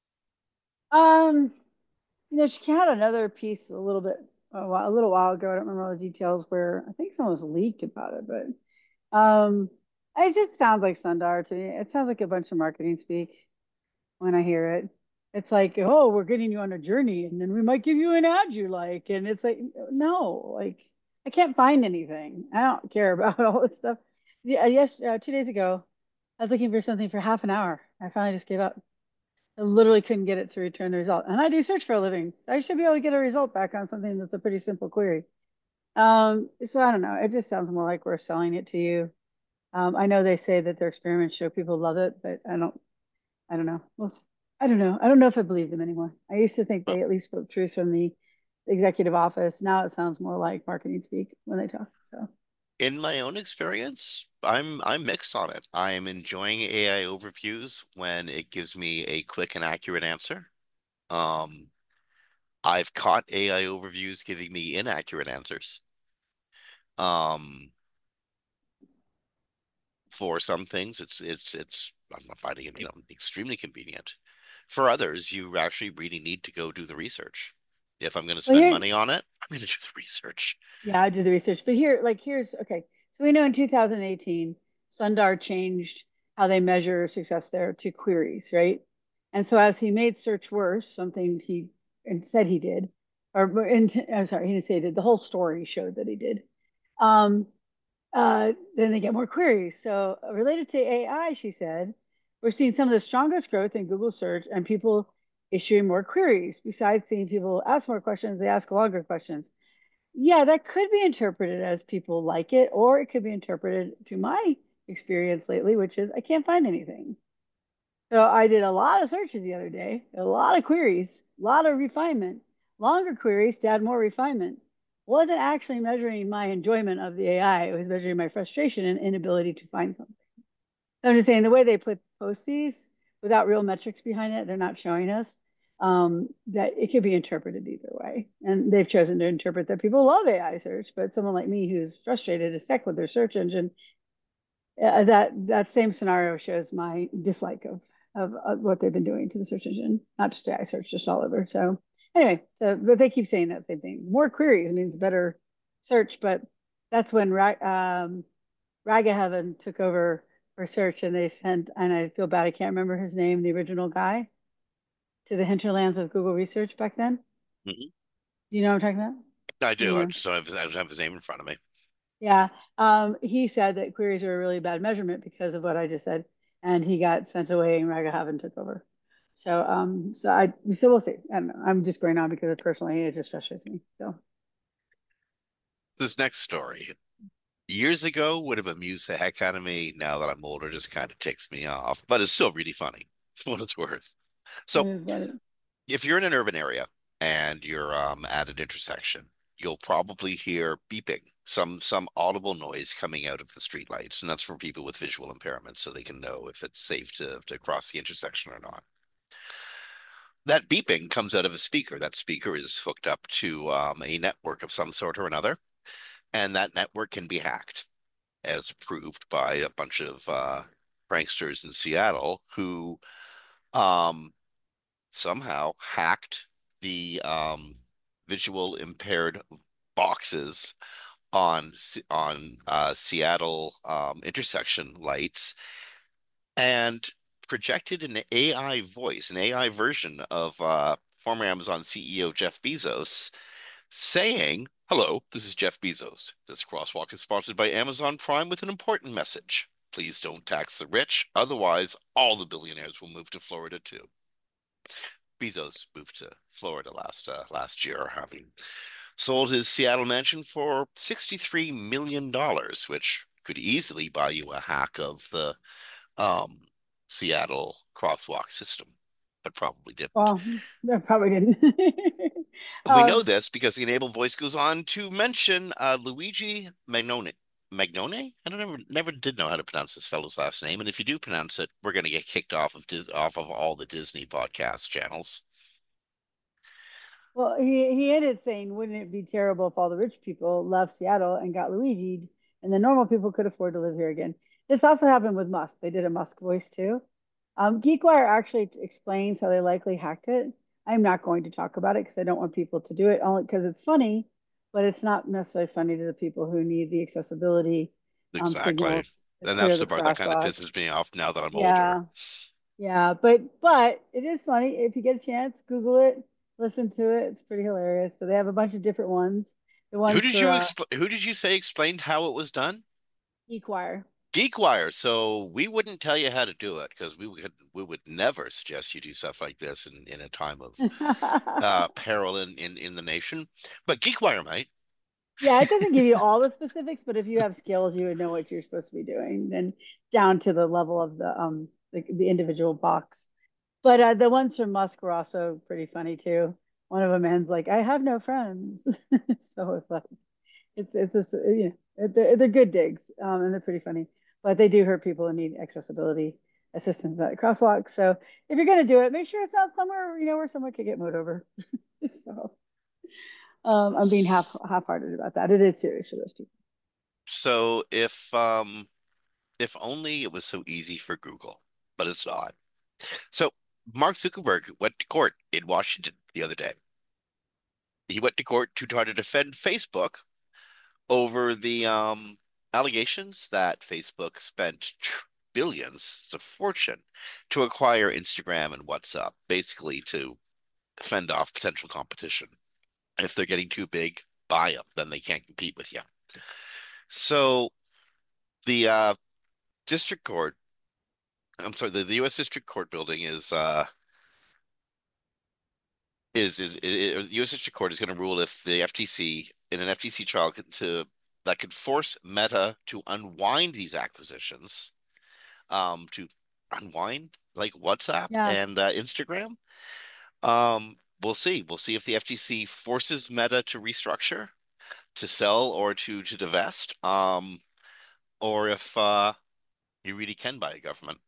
Um, you know, she had another piece a little bit a, while, a little while ago. I don't remember all the details where I think someone was leaked about it, but um, it just sounds like Sundar to me. It sounds like a bunch of marketing speak when I hear it. It's like, oh, we're getting you on a journey, and then we might give you an ad you like, and it's like, no, like I can't find anything. I don't care about all this stuff. Yeah, yes, uh, two days ago, I was looking for something for half an hour. I finally just gave up. I literally couldn't get it to return the result. And I do search for a living. I should be able to get a result back on something that's a pretty simple query. Um, so I don't know. It just sounds more like we're selling it to you. Um, I know they say that their experiments show people love it, but I don't. I don't know. Well, I don't know. I don't know if I believe them anymore. I used to think Well, they at least spoke truth from the executive office. Now it sounds more like marketing speak when they talk. So, in my own experience, I'm I'm mixed on it. I'm enjoying A I overviews when it gives me a quick and accurate answer. Um, I've caught A I overviews giving me inaccurate answers. Um, for some things, it's it's it's I'm not finding it, you know, extremely convenient. For others, you actually really need to go do the research. If I'm going to well, spend here, money on it, I'm going to do the research. yeah, I did the research, but here, like, here's okay. So we know in two thousand eighteen, Sundar changed how they measure success there to queries, right? And so as he made search worse, something he and said he did, or and, I'm sorry, he didn't say he did. The whole story showed that he did. Um, uh, then they get more queries. So uh, related to A I, she said, we're seeing some of the strongest growth in Google search and people issuing more queries. Besides seeing people ask more questions, they ask longer questions. Yeah, that could be interpreted as people like it, or it could be interpreted to my experience lately, which is I can't find anything. So I did a lot of searches the other day, a lot of queries, a lot of refinement, longer queries to add more refinement. Wasn't actually measuring my enjoyment of the A I. It was measuring my frustration and inability to find something. So I'm just saying the way they put post these without real metrics behind it, they're not showing us um, that it could be interpreted either way. And they've chosen to interpret that people love A I search, but someone like me who's frustrated as heck with their search engine, uh, that that same scenario shows my dislike of, of of what they've been doing to the search engine, not just A I search, just all over. So anyway, so but they keep saying that same thing. More queries means better search, but that's when um, Ragahavan took over for search, and they sent, and I feel bad, I can't remember his name, the original guy, to the hinterlands of Google Research back then. Mhm. Do you know what I'm talking about? I You do. I know, just don't have, I don't have his name in front of me. yeah. Um, he said that queries are a really bad measurement because of what I just said, and he got sent away, and Ragahavan took over. So, um, so I, so we'll see. I don't know. I'm just going on because it personally it just frustrates me. So, This next story, years ago, would have amused the heck out of me. Now that I'm older, just kind of ticks me off, but it's still really funny for what it's worth. it So is what it. if you're in an urban area and you're um, at an intersection, you'll probably hear beeping, some some audible noise coming out of the streetlights, and that's for people with visual impairments, so they can know if it's safe to to cross the intersection or not. That beeping comes out of a speaker. That speaker is hooked up to um, a network of some sort or another, and that network can be hacked, as proved by a bunch of uh, pranksters in Seattle who um, somehow hacked the um, visual impaired boxes on on uh, Seattle um, intersection lights and projected an A I voice, an A I version of uh, former Amazon C E O Jeff Bezos saying, "Hello, this is Jeff Bezos. This crosswalk is sponsored by Amazon Prime with an important message. Please don't tax the rich, otherwise all the billionaires will move to Florida too." Bezos moved to Florida last uh, last year, having sold his Seattle mansion for sixty-three million dollars, which could easily buy you a hack of the um, Seattle crosswalk system, but probably didn't. Well, I probably didn't. And we know um, this because the Enable voice goes on to mention uh, Luigi Magnone. Magnone? I don't ever never did know how to pronounce this fellow's last name, and if you do pronounce it, we're going to get kicked off of off of all the Disney podcast channels. Well, he he ended saying, "Wouldn't it be terrible if all the rich people left Seattle and got Luigi'd, and the normal people could afford to live here again?" This also happened with Musk. They did a Musk voice too. Um, GeekWire actually t- explains how they likely hacked it. I'm not going to talk about it because I don't want people to do it, only because it's funny, but it's not necessarily funny to the people who need the accessibility um, Exactly. signals to And clear that's the the part that kind of crosswalk. pisses me off now that I'm older. Yeah, yeah, but but it is funny. If you get a chance, Google it, listen to it. It's pretty hilarious. So they have a bunch of different ones. The Who ones did for you uh expl who did you say explained how it was done? eChoir. GeekWire. So we wouldn't tell you how to do it because we would we would never suggest you do stuff like this in, in a time of uh, peril in, in, in the nation. But GeekWire might. Yeah, it doesn't give you all the specifics, but if you have skills, you would know what you're supposed to be doing, then down to the level of the um the, the individual box. But uh, the ones from Musk were also pretty funny too. One of them ends like, "I have no friends," so it's like it's it's just you know they're, they're good digs, um, and they're pretty funny. But they do hurt people who need accessibility assistance at crosswalks. So if you're gonna do it, make sure it's not somewhere you know where someone could get mowed over. So um, I'm being half half-hearted about that. It is serious for those people. So if um if only it was so easy for Google, but it's not. So Mark Zuckerberg went to court in Washington the other day. He went to court to try to defend Facebook over the um allegations that Facebook spent billions, a fortune, to acquire Instagram and WhatsApp, basically to fend off potential competition. If they're getting too big, buy them, then they can't compete with you. So the uh, district court, I'm sorry, the, the U S District Court building is uh is is, is U S District Court is going to rule if the F T C in an F T C trial could, to that could force Meta to unwind these acquisitions, um, to unwind like WhatsApp Yeah. and uh, Instagram. Um, we'll see. We'll see if the F T C forces Meta to restructure, to sell, or to to divest, um, or if uh, you really can buy a government.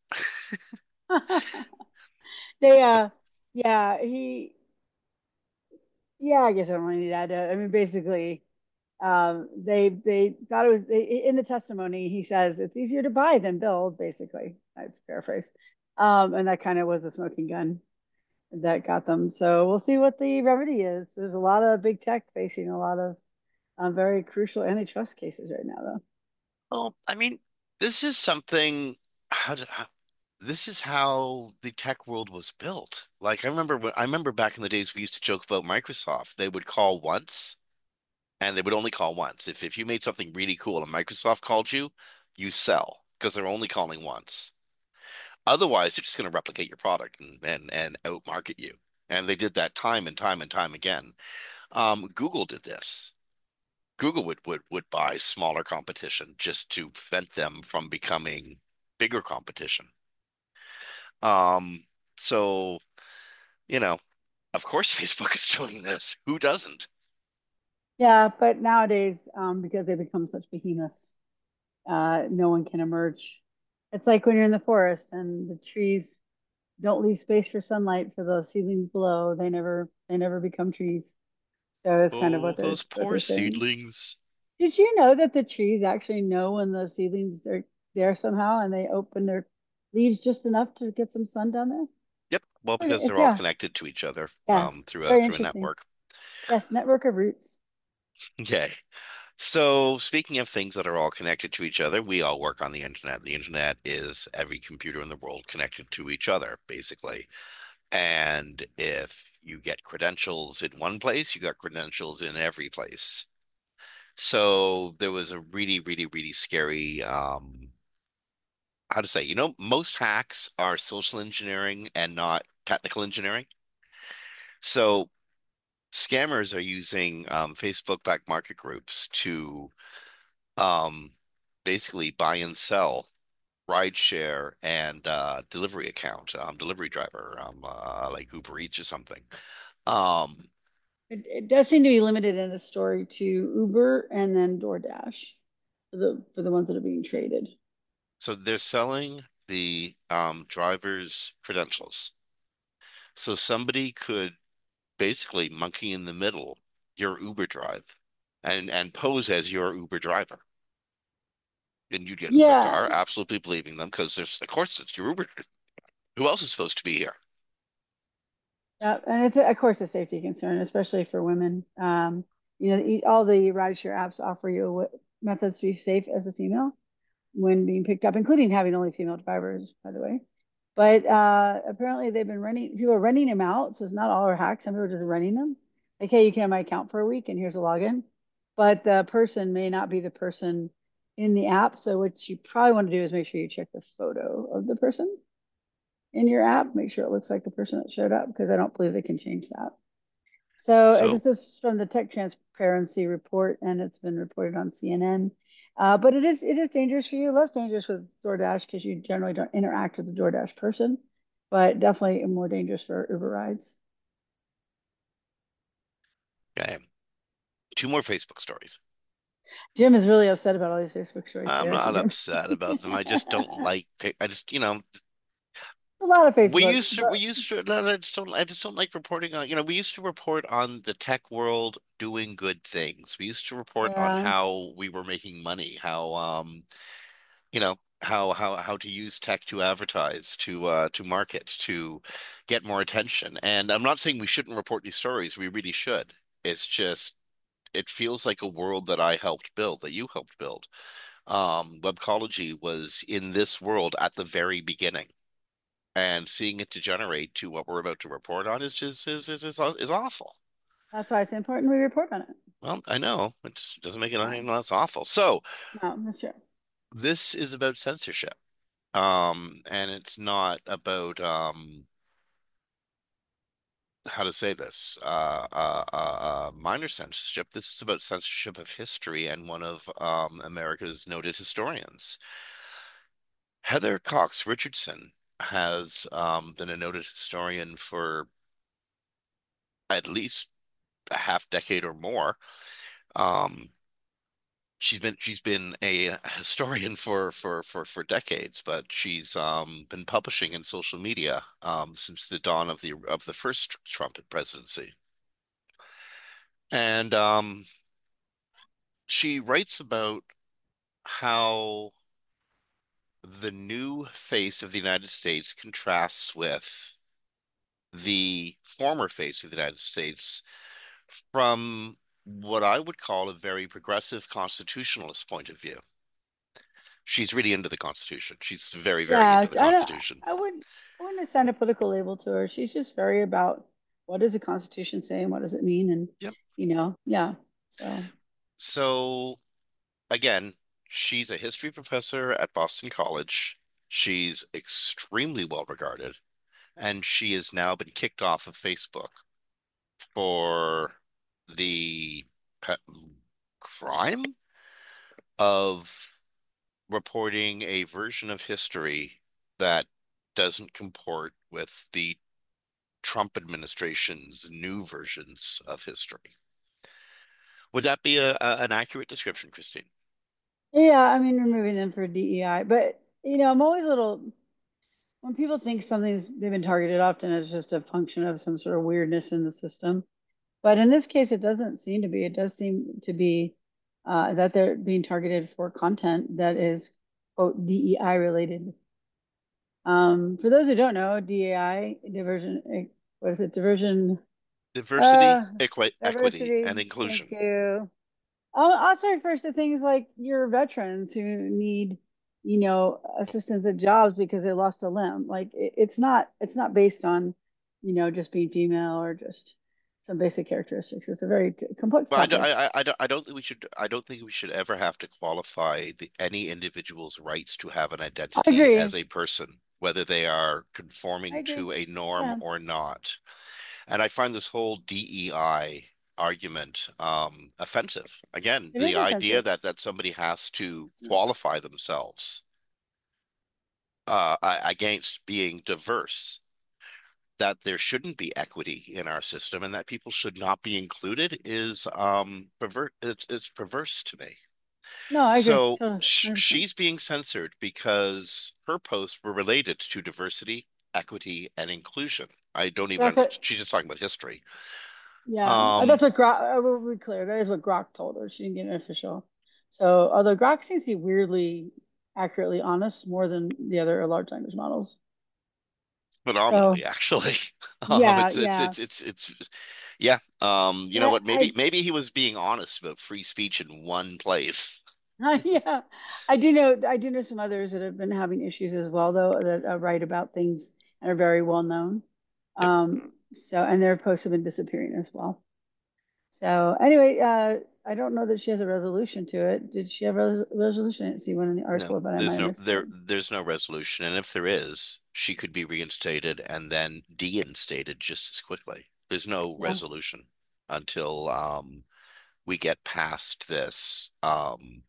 They uh yeah, he yeah, I guess I don't really need to add to it. I mean basically um they they thought it was they, in the testimony he says it's easier to buy than build, basically. That's paraphrase. Um and that kind of was a smoking gun that got them. So we'll see what the remedy is. There's a lot of big tech facing a lot of um, very crucial antitrust cases right now, though. Well, I mean, this is something. How, do- how this is how the tech world was built. Like I remember when I remember back in the days we used to joke about Microsoft. They would call once and they would only call once. If if you made something really cool and Microsoft called you, you sell because they're only calling once. Otherwise, they're just going to replicate your product and and and outmarket you. And they did that time and time and time again. Um, Google did this. Google would would would buy smaller competition just to prevent them from becoming bigger competition. Um, so, you know, of course Facebook is doing this. Who doesn't? Yeah, but nowadays, um, because they become such behemoths, uh, no one can emerge. It's like when you're in the forest and the trees don't leave space for sunlight for the seedlings below. They never they never become trees. So it's kind of Oh, what they're those what poor they're saying. seedlings. Did you know that the trees actually know when the seedlings are there somehow and they open their leaves just enough to get some sun down there? Yep. Well, because It's, they're all yeah, connected to each other yeah, um, through a very through a interesting. network. Yes, network of roots. Okay. So, speaking of things that are all connected to each other, we all work on the internet. The internet is every computer in the world connected to each other, basically. And if you get credentials in one place, you got credentials in every place. So there was a really, really, really scary, um, how to say, you know, most hacks are social engineering and not technical engineering. So scammers are using um, Facebook back market groups to um, basically buy and sell rideshare and uh, delivery account, um, delivery driver, um, uh, like Uber Eats or something. Um, It, it does seem to be limited in the story to Uber and then DoorDash for the for the ones that are being traded. so they're selling the um, driver's credentials. So somebody could basically monkey in the middle your Uber drive and and pose as your Uber driver. And you'd get into their Yeah, car, absolutely believing them because there's, of course, it's your Uber. Who else is supposed to be here? yeah, and it's of course a safety concern, especially for women. Um, you know, e- all the rideshare apps offer you what methods to be safe as a female when being picked up, including having only female drivers, by the way. But uh, apparently, they've been running. People are renting them out, so it's not all are hacks. Some people are just renting them. Like, hey, you can have my account for a week, and here's a login. But the person may not be the person in the app. So what you probably want to do is make sure you check the photo of the person in your app. Make sure it looks like the person that showed up, because I don't believe they can change that. So uh, So, this is from the Tech Transparency Report, and it's been reported on C N N. Uh, but it is it is dangerous for you. Less dangerous with DoorDash because you generally don't interact with the DoorDash person, but definitely more dangerous for Uber rides. okay, two more Facebook stories. Jim is really upset about all these Facebook stories I'm today, isn't not Jim? upset about them. I just don't like, I just, you know, A lot of we Facebook, used to, we but used to, no, no, I just don't, I just don't like reporting on, you know, we used to report on the tech world doing good things. We used to report on yeah, how we were making money, how, um, you know, how, how, how to use tech to advertise, to, uh, to market, to get more attention. And I'm not saying we shouldn't report these stories. We really should. It's just, it feels like a world that I helped build, that you helped build. Um, Webcology was in this world at the very beginning. And seeing it degenerate to what we're about to report on is just is is is, is awful. that's why it's important we report on it. Well, I know it just doesn't make it any Um, less awful. So no, that's true. this is about censorship, um, and it's not about um, how to say this, uh, uh, uh, uh, minor censorship. This is about censorship of history and one of um, America's noted historians. Heather Cox Richardson has um, been a noted historian for at least a half decade or more. Um, she's been she's been a historian for for for for decades, but she's um been publishing in social media um since the dawn of the of the first Trump presidency. And um she writes about how the new face of the United States contrasts with the former face of the United States from what I would call a very progressive constitutionalist point of view. She's really into the Constitution. She's very, very Yeah, into the I don't. Constitution. I wouldn't. I wouldn't assign a political label to her. She's just very about what does the Constitution say and what does it mean, and Yep. you know, yeah. So So again, she's a history professor at Boston College. She's extremely well regarded, and she has now been kicked off of Facebook for the pe- crime of reporting a version of history that doesn't comport with the Trump administration's new versions of history. Would that be a, a an accurate description, Christine? Yeah, I mean, removing them for D E I, but you know, I'm always a little when people think something's they've been targeted, often it's just a function of some sort of weirdness in the system. But in this case, it doesn't seem to be. It does seem to be uh, that they're being targeted for content that is, quote, D E I related. Um, for those who don't know, D E I, diversion, eh, what is it? Diversion, uh, Diversity, equi equity, and diversity. Thank inclusion. you. Al- Also refers to things like your veterans who need, you know, assistance at jobs because they lost a limb. Like it, it's not, it's not based on, you know, just being female or just some basic characteristics. It's a very t- complex But I, don't- topic. I, I, I don't I don't think we should I don't think we should ever have to qualify the, any individual's rights to have an I identity agree. as a person, whether they are I conforming agree. to a norm Yeah, or not. And I find this whole D E I argument um, offensive. Again, it the is idea offensive. that that somebody has to Yeah. qualify themselves uh, against being diverse, that there shouldn't be equity in our system, and that people should not be included is um, pervert. It's, it's perverse to me. No, I agree. So Totally. sh one hundred percent. she's being censored because her posts were related to diversity, equity, and inclusion. I don't even That's understand. what, She's just talking about history. yeah, uh, Um, that's what Grok, I will be clear. That is what Grok told her. She didn't get an official. So, although Grok seems to be weirdly accurately honest more than the other large language models. So, Phenomenally, actually. Um, yeah, it's it's yeah. it's it's it's yeah. Um, you And know I, what? Maybe I, maybe he was being honest about free speech in one place. yeah, I do know, I do know some others that have been having issues as well, though, that uh, write about things and are very well known. Yep. Um, so, and their posts have been disappearing as well. So anyway, uh, I don't know that she has a resolution to it. Did she have a res resolution? I didn't see one in the No, article, but I might there's have no missed it. there there's no resolution, and if there is, she could be reinstated and then deinstated just as quickly. There's no Yeah, resolution until um we get past this um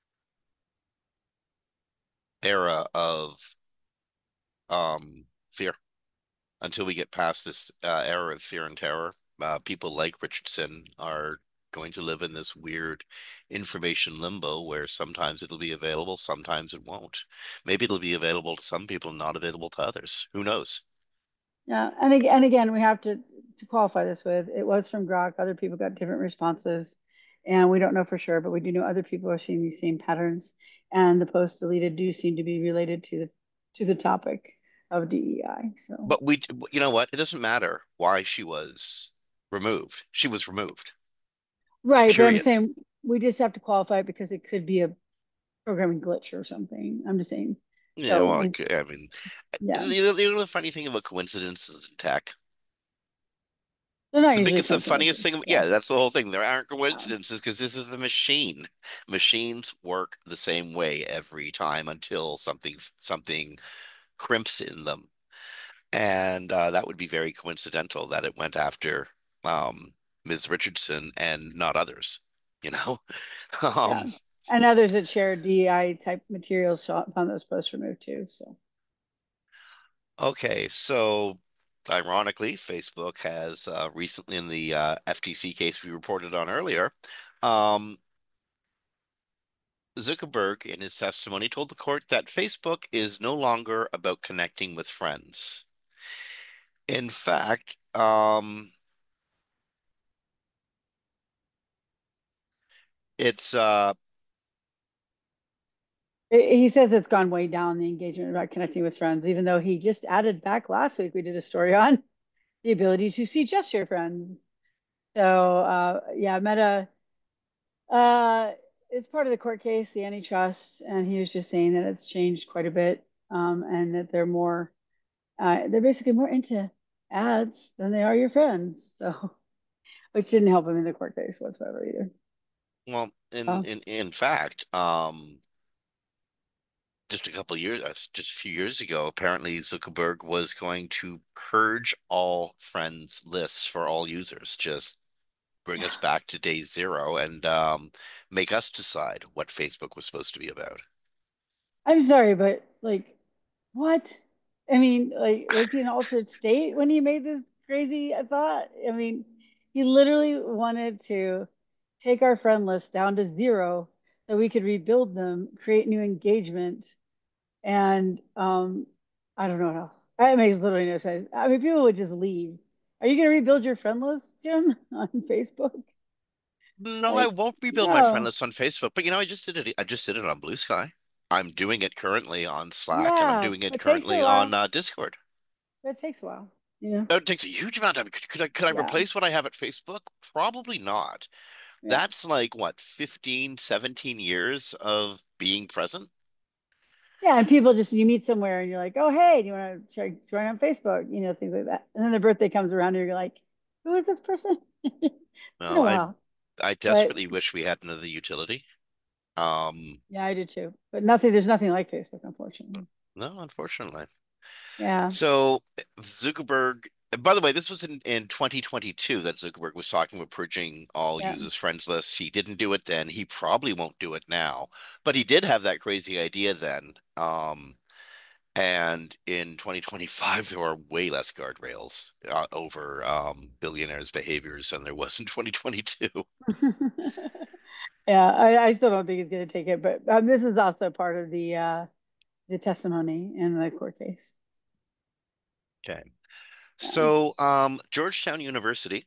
era of um fear. Until we get past this uh, era of fear and terror, uh, people like Richardson are going to live in this weird information limbo where sometimes it'll be available, sometimes it won't. Maybe it'll be available to some people, not available to others. Who knows? yeah. And again, and again, we have to to qualify this with it was from Grok. Other people got different responses, and we don't know for sure, but we do know other people are seeing these same patterns. And the posts deleted do seem to be related to the to the topic of D E I. So But we, you know what? It doesn't matter why she was removed. She was removed, right, but I'm period. saying we just have to qualify it because it could be a programming glitch or something. I'm just saying. Yeah, So well, we, like, I mean, yeah, you know, you know the funny thing about coincidences in tech? they're not The usually biggest, the funniest coincidences. thing, Yeah. yeah, that's the whole thing. There aren't Yeah. coincidences because this is the machine. Machines work the same way every time until something something crimps in them, and uh, that would be very coincidental that it went after um, Miz Richardson and not others. You know, Yeah. um, And others that share D E I type materials found those posts removed too. So okay, so. Ironically, Facebook has uh, recently, in the uh, F T C case we reported on earlier, um, Zuckerberg, in his testimony, told the court that Facebook is no longer about connecting with friends. In fact, um, it's uh, it, he says it's gone way down the engagement about connecting with friends, even though he just added back last week. We did a story on the ability to see just your friends. So uh, yeah, Meta. Uh, it's part of the court case, the antitrust, and he was just saying that it's changed quite a bit, um, and that they're more, uh, they're basically more into ads than they are your friends. So, which didn't help him in the court case whatsoever either. well, in Uh, in in fact, um, just a couple of years, uh, just a few years ago, apparently Zuckerberg was going to purge all friends lists for all users, just bring us back to day zero and um, make us decide what Facebook was supposed to be about. I'm sorry, but like, what? I mean, like, was he in an altered state when he made this crazy thought? I mean, he literally wanted to take our friend list down to zero so we could rebuild them, create new engagement, and um, I don't know what else. It makes literally no sense. I mean, people would just leave. Are you going to rebuild your friend list, Jim, on Facebook? No, I Like, won't rebuild my friend no. list on Facebook, but you know, I just did it. I just did it on Blue Sky. I'm doing it currently on Slack, and I'm Yeah, doing it but it takes a currently on while. uh, Discord. But it takes a while, you know? Oh, it takes a huge amount of time. Could, could I could I Yeah, replace what I have at Facebook? Probably not. yeah. That's like what, fifteen, seventeen years of being present? Yeah, and people just, you meet somewhere and you're like, oh, hey, do you want to check, join on Facebook? You know, things like that. And then their birthday comes around and you're like, who is this person? It's been a Well, I while. I But desperately wish we had another utility. Um, yeah, I do too. But nothing, there's nothing like Facebook, unfortunately. no, unfortunately. Yeah, So Zuckerberg, by the way, this was in, in twenty twenty-two that Zuckerberg was talking about purging all yeah. users friends lists. He didn't do it then. He probably won't do it now, but he did have that crazy idea then. Um, and in twenty twenty-five, there are way less guardrails uh, over um, billionaires' behaviors than there was in twenty twenty-two. Yeah, I, I still don't think he's going to take it, but um, this is also part of the uh, the testimony in the court case. Okay. Yeah. So, um, Georgetown University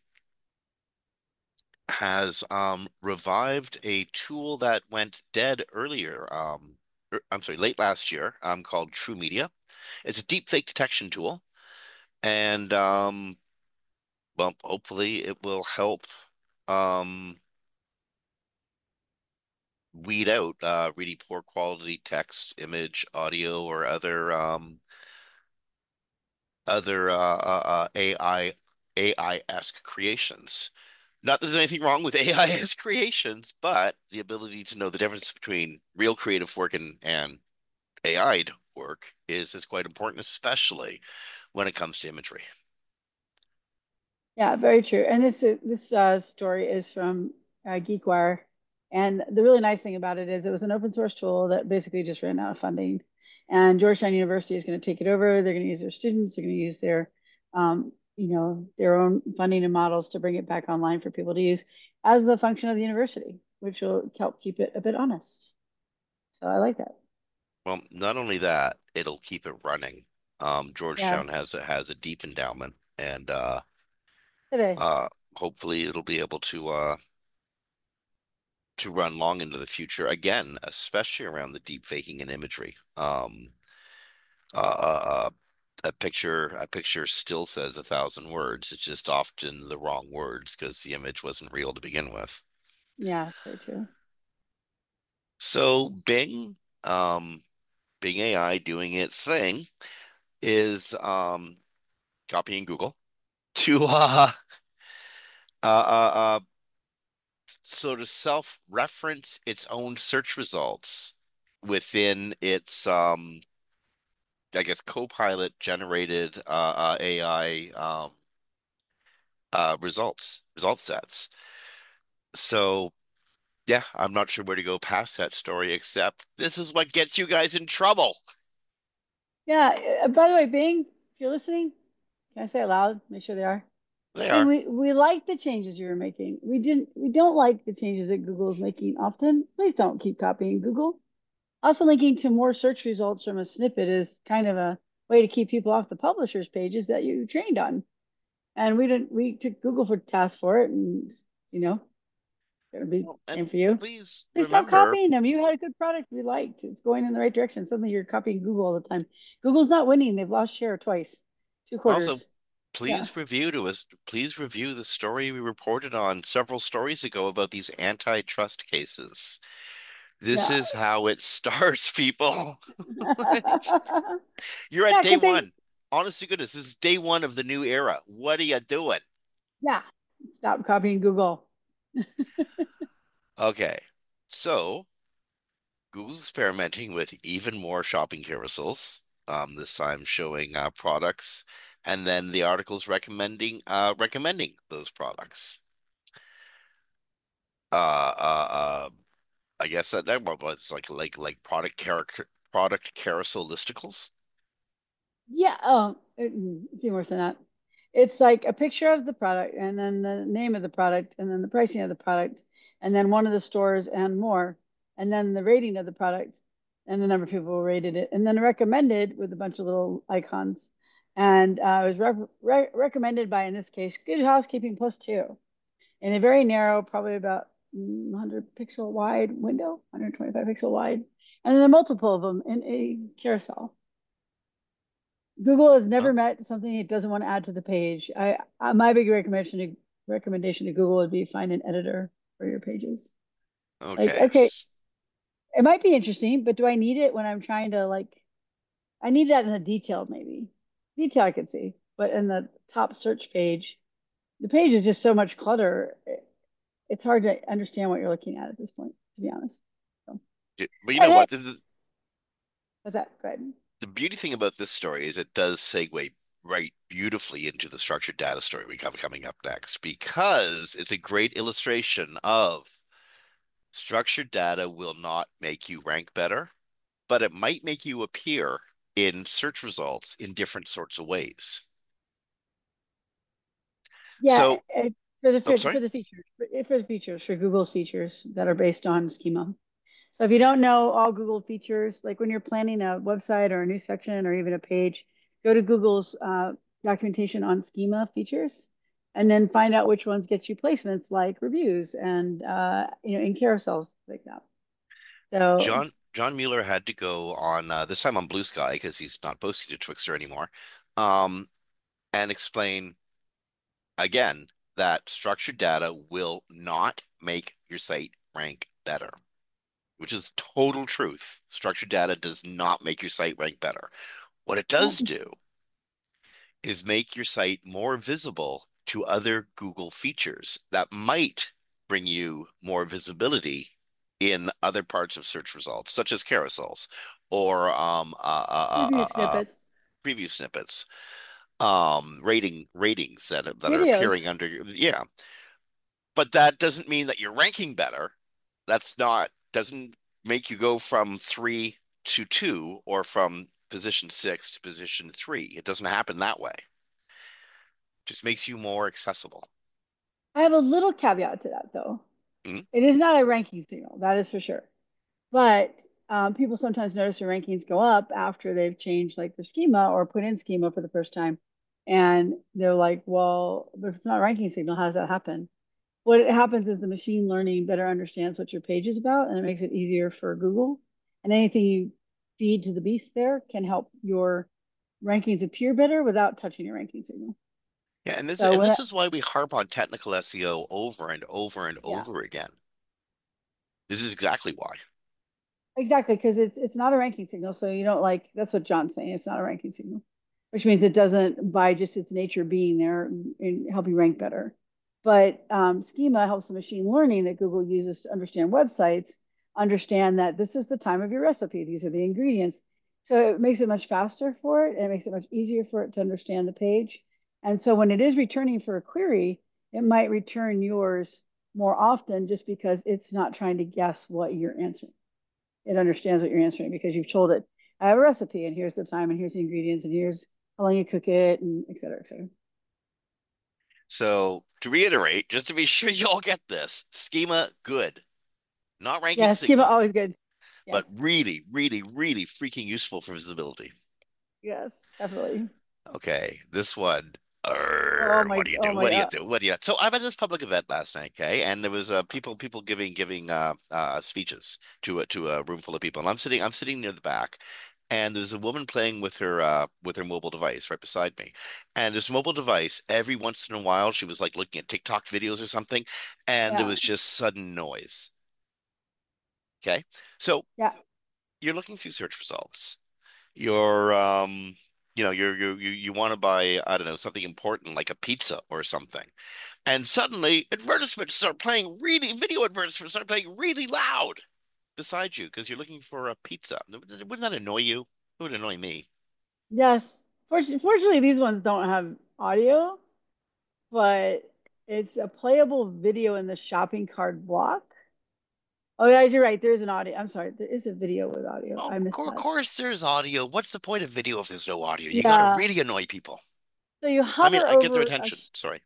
has um, revived a tool that went dead earlier. Um, er, I'm sorry, late last year, um, called True Media. It's a deep fake detection tool, and um, well, hopefully, it will help um, weed out uh, really poor quality text, image, audio, or other um, other uh, uh, uh, A I A I-esque creations. Not that there's anything wrong with A I as creations, but the ability to know the difference between real creative work and, and A I'd work is is quite important, especially when it comes to imagery. Yeah, very true. And this is- this uh, story is from uh, GeekWire, and the really nice thing about it is it was an open source tool that basically just ran out of funding, and Georgetown University is going to take it over. They're going to use their students. They're going to use their, um, you know, their own funding and models to bring it back online for people to use as the function of the university, which will help keep it a bit honest. So I like that. Well, not only that, it'll keep it running. Um, Georgetown Yes, has a has a deep endowment, and uh, today. uh, hopefully it'll be able to uh, to run long into the future again, especially around the deep faking and imagery. Um, uh, uh, a picture a picture still says a thousand words. It's just often the wrong words because the image wasn't real to begin with. Yeah, very true. So Bing, um, Bing A I doing its thing is um, copying Google to uh, uh, uh, uh, so to self-reference its own search results within its um, I guess Copilot generated uh, uh, A I um, uh, results result sets. So yeah, I'm not sure where to go past that story, except this is what gets you guys in trouble. Yeah. uh, By the way, Bing, if you're listening, can I say it loud? Make sure they are. They Bing, are. we, we like the changes you're making. We didn't we don't like the changes that Google is making often. Please don't keep copying Google. Also, linking to more search results from a snippet is kind of a way to keep people off the publisher's pages that you trained on. And we didn't we took Google for task for it, and you know, it'll be Well, same and for you. please Please stop remember, copying them. You had a good product we liked. It's going in the right direction. Suddenly you're copying Google all the time. Google's not winning. They've lost share twice, two also, quarters. Yeah. please review to us, please review the story we reported on several stories ago about these antitrust cases. This Yeah. is how it starts, people. You're at Yeah, day because they, one. Honest to goodness, this is day one of the new era. What are you doing? yeah, stop copying Google. Okay, so Google's experimenting with even more shopping carousels, um, this time showing uh, products, and then the articles recommending uh, recommending those products. Uh, uh, uh, I guess that that well, it's like like like product character product carousel listicles. Yeah, oh, it, mm, it's even worse than that. It's like a picture of the product and then the name of the product and then the pricing of the product and then one of the stores and more, and then the rating of the product, and the number of people who rated it, and then recommended with a bunch of little icons. And uh, it was re re recommended by, in this case, Good Housekeeping Plus Two, in a very narrow, probably about one hundred pixel wide window, one hundred twenty-five pixel wide, and then a multiple of them in a carousel. Google has never Oh, met something it doesn't want to add to the page. I, I my big recommendation to recommendation to Google would be find an editor for your pages. Like, okay. okay, it might be interesting, but do I need it when I'm trying to like I need that in the detailed maybe. Detail I could see, but in the top search page, the page is just so much clutter. It, it's hard to understand what you're looking at at this point, to be honest. So, But you know and what? it, The, what's that? Go ahead. the beauty thing about this story is it does segue right beautifully into the structured data story we have coming up next because it's a great illustration of structured data will not make you rank better, but it might make you appear in search results in different sorts of ways. Yeah, So, it, for the oh, for, sorry. for the features for, for the features for Google's features that are based on schema. So if you don't know all Google features, like when you're planning a website or a new section or even a page, go to Google's uh, documentation on schema features, and then find out which ones get you placements like reviews and uh, you know in carousels like that. So John John Mueller had to go on uh, this time on Blue Sky because he's not posting to Twixter anymore, um, and explain again that structured data will not make your site rank better, which is total truth. Structured data does not make your site rank better. What it well, does do is make your site more visible to other Google features that might bring you more visibility in other parts of search results, such as carousels or um, uh, uh, review uh, uh, snippets, preview snippets, um, rating ratings that are, that are appearing videos. under. Yeah, but that doesn't mean that you're ranking better. That's not doesn't make you go from three to two or from position six to position three. It doesn't happen that way. Just makes you more accessible. I have a little caveat to that though. Mhm. It is not a ranking signal, that is for sure. But um, people sometimes notice their rankings go up after they've changed like their schema or put in schema for the first time. And they're like, well, but if it's not a ranking signal, how does that happen? What happens is the machine learning better understands what your page is about and it makes it easier for Google. And anything you feed to the beast there can help your rankings appear better without touching your ranking signal. Yeah, and this So and when this that, is why we harp on technical S E O over and over and yeah, over again. This is exactly why. exactly, because it's it's not a ranking signal, so you don't like that's what John's saying. It's not a ranking signal, which means it doesn't, by just its nature being there, and help you rank better. But um, schema helps the machine learning that Google uses to understand websites understand that this is the time of your recipe. These are the ingredients. So it makes it much faster for it, and it makes it much easier for it to understand the page. And so when it is returning for a query, it might return yours more often just because it's not trying to guess what you're answering. It understands what you're answering because you've told it, I have a recipe and here's the time and here's the ingredients and here's how long you cook it and et cetera, et cetera. So to reiterate, just to be sure you all get this, schema good, not ranking Yeah, schema signal, always good. Yes, but really, really, really freaking useful for visibility. yes, definitely. Okay, this one. Oh Arr, what my, do you oh do? my What do you God. do? What do you? So I'm at this public event last night, okay, and there was uh, people people giving giving uh, uh, speeches to a to a room full of people, and I'm sitting I'm sitting near the back, and there's a woman playing with her uh, with her mobile device right beside me, and this mobile device every once in a while she was like looking at TikTok videos or something, and there Yeah, was just sudden noise. Okay, so yeah, you're looking through search results. You're um you know you're you you you want to buy I don't know something important like a pizza or something, and suddenly advertisements start playing really video advertisements start playing really loud beside you because you're looking for a pizza. Wouldn't that annoy you? It would annoy me. yes. Fortunately, fortunately, these ones don't have audio, but it's a playable video in the shopping cart block. Oh, yeah, you're right. There is an audio. I'm sorry. There is a video with audio. Oh, I missed of that. course there's audio. What's the point of video if there's no audio? You got to Yeah. really annoy people. So you I mean, hover I get their over a attention. Sorry.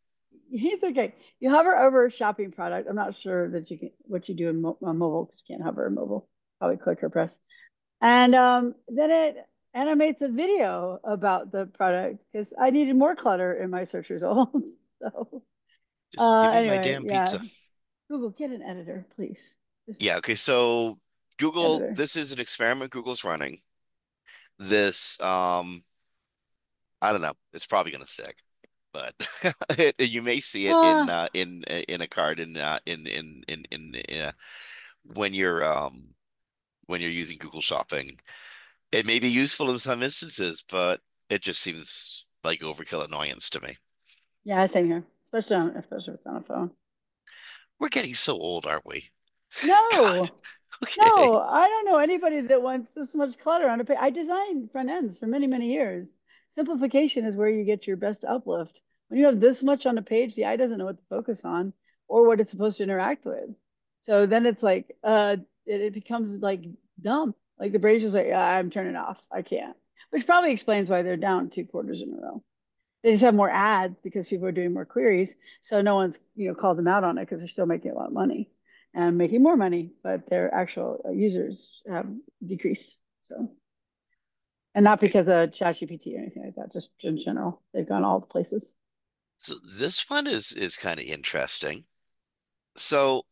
It's okay. You hover over a shopping product. I'm not sure that you can what you do in mo on mobile because you can't hover in mobile. Probably click or press. And um, then it animates a video about the product because I needed more clutter in my search results. So Just uh, give me my anyway, damn yeah. pizza. Google, get an editor, please. Just Yeah, okay, so Google, editor. this is an experiment Google's running. This, um, I don't know, it's probably gonna stick, but it, you may see it in Uh, uh, in in a card in uh, in in in in, in uh, when you're um when you're using Google Shopping. It may be useful in some instances, but it just seems like overkill annoyance to me. yeah, same here. Especially on, especially if it's on a phone. We're getting so old, aren't we? God. No. Okay. No, I don't know anybody that wants this much clutter on a page. I designed front ends for many, many years. Simplification is where you get your best uplift. When you have this much on a page, the eye doesn't know what to focus on or what it's supposed to interact with. So then it's like, uh, it, it becomes like dumb. Like the Braves is like, "Yeah, I'm turning off. I can't," which probably explains why they're down two quarters in a row. They just have more ads because people are doing more queries. So no one's, you know, called them out on it because they're still making a lot of money and making more money, but their actual uh, users have decreased. So, and not Okay. because of ChatGPT or anything like that, just in general, they've gone all the places. So this one is is kind of interesting. So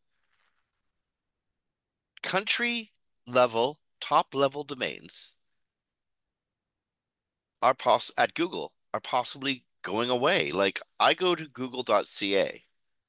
country level, top level domains are poss at Google are possibly going away. Like I go to google dot c a.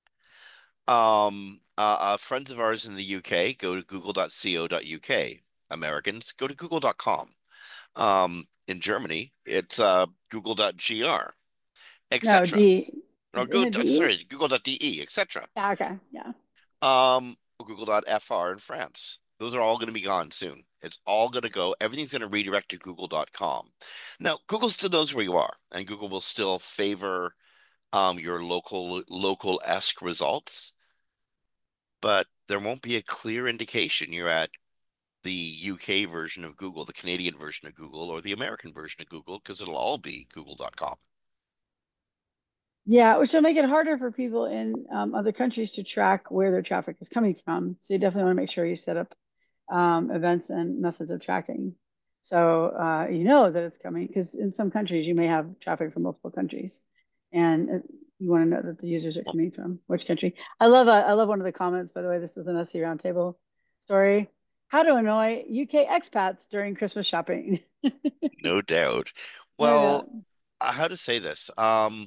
Um, uh, uh, friends of ours in the U K go to google dot co dot U K. Americans go to google dot com. Um, in Germany, it's uh, google dot g r, No, et cetera. D, Or isn't go, it D E? sorry, google dot d e, et cetera. Yeah, okay, yeah. Um, google dot f r in France. Those are all going to be gone soon. It's all going to go, everything's going to redirect to google dot com. Now, Google still knows where you are, and Google will still favor um, your local local-esque results, but there won't be a clear indication you're at the U K version of Google, the Canadian version of Google, or the American version of Google, because it'll all be google dot com. Yeah, which will make it harder for people in um, other countries to track where their traffic is coming from. So you definitely want to make sure you set up um, events and methods of tracking. So uh, you know that it's coming because in some countries you may have traffic from multiple countries, and uh, you want to know that the users are coming from which country. I love uh, I love one of the comments. By the way, this is an S E Roundtable story. How to annoy U K expats during Christmas shopping. No doubt. No Well, doubt. uh, how to say this? Um,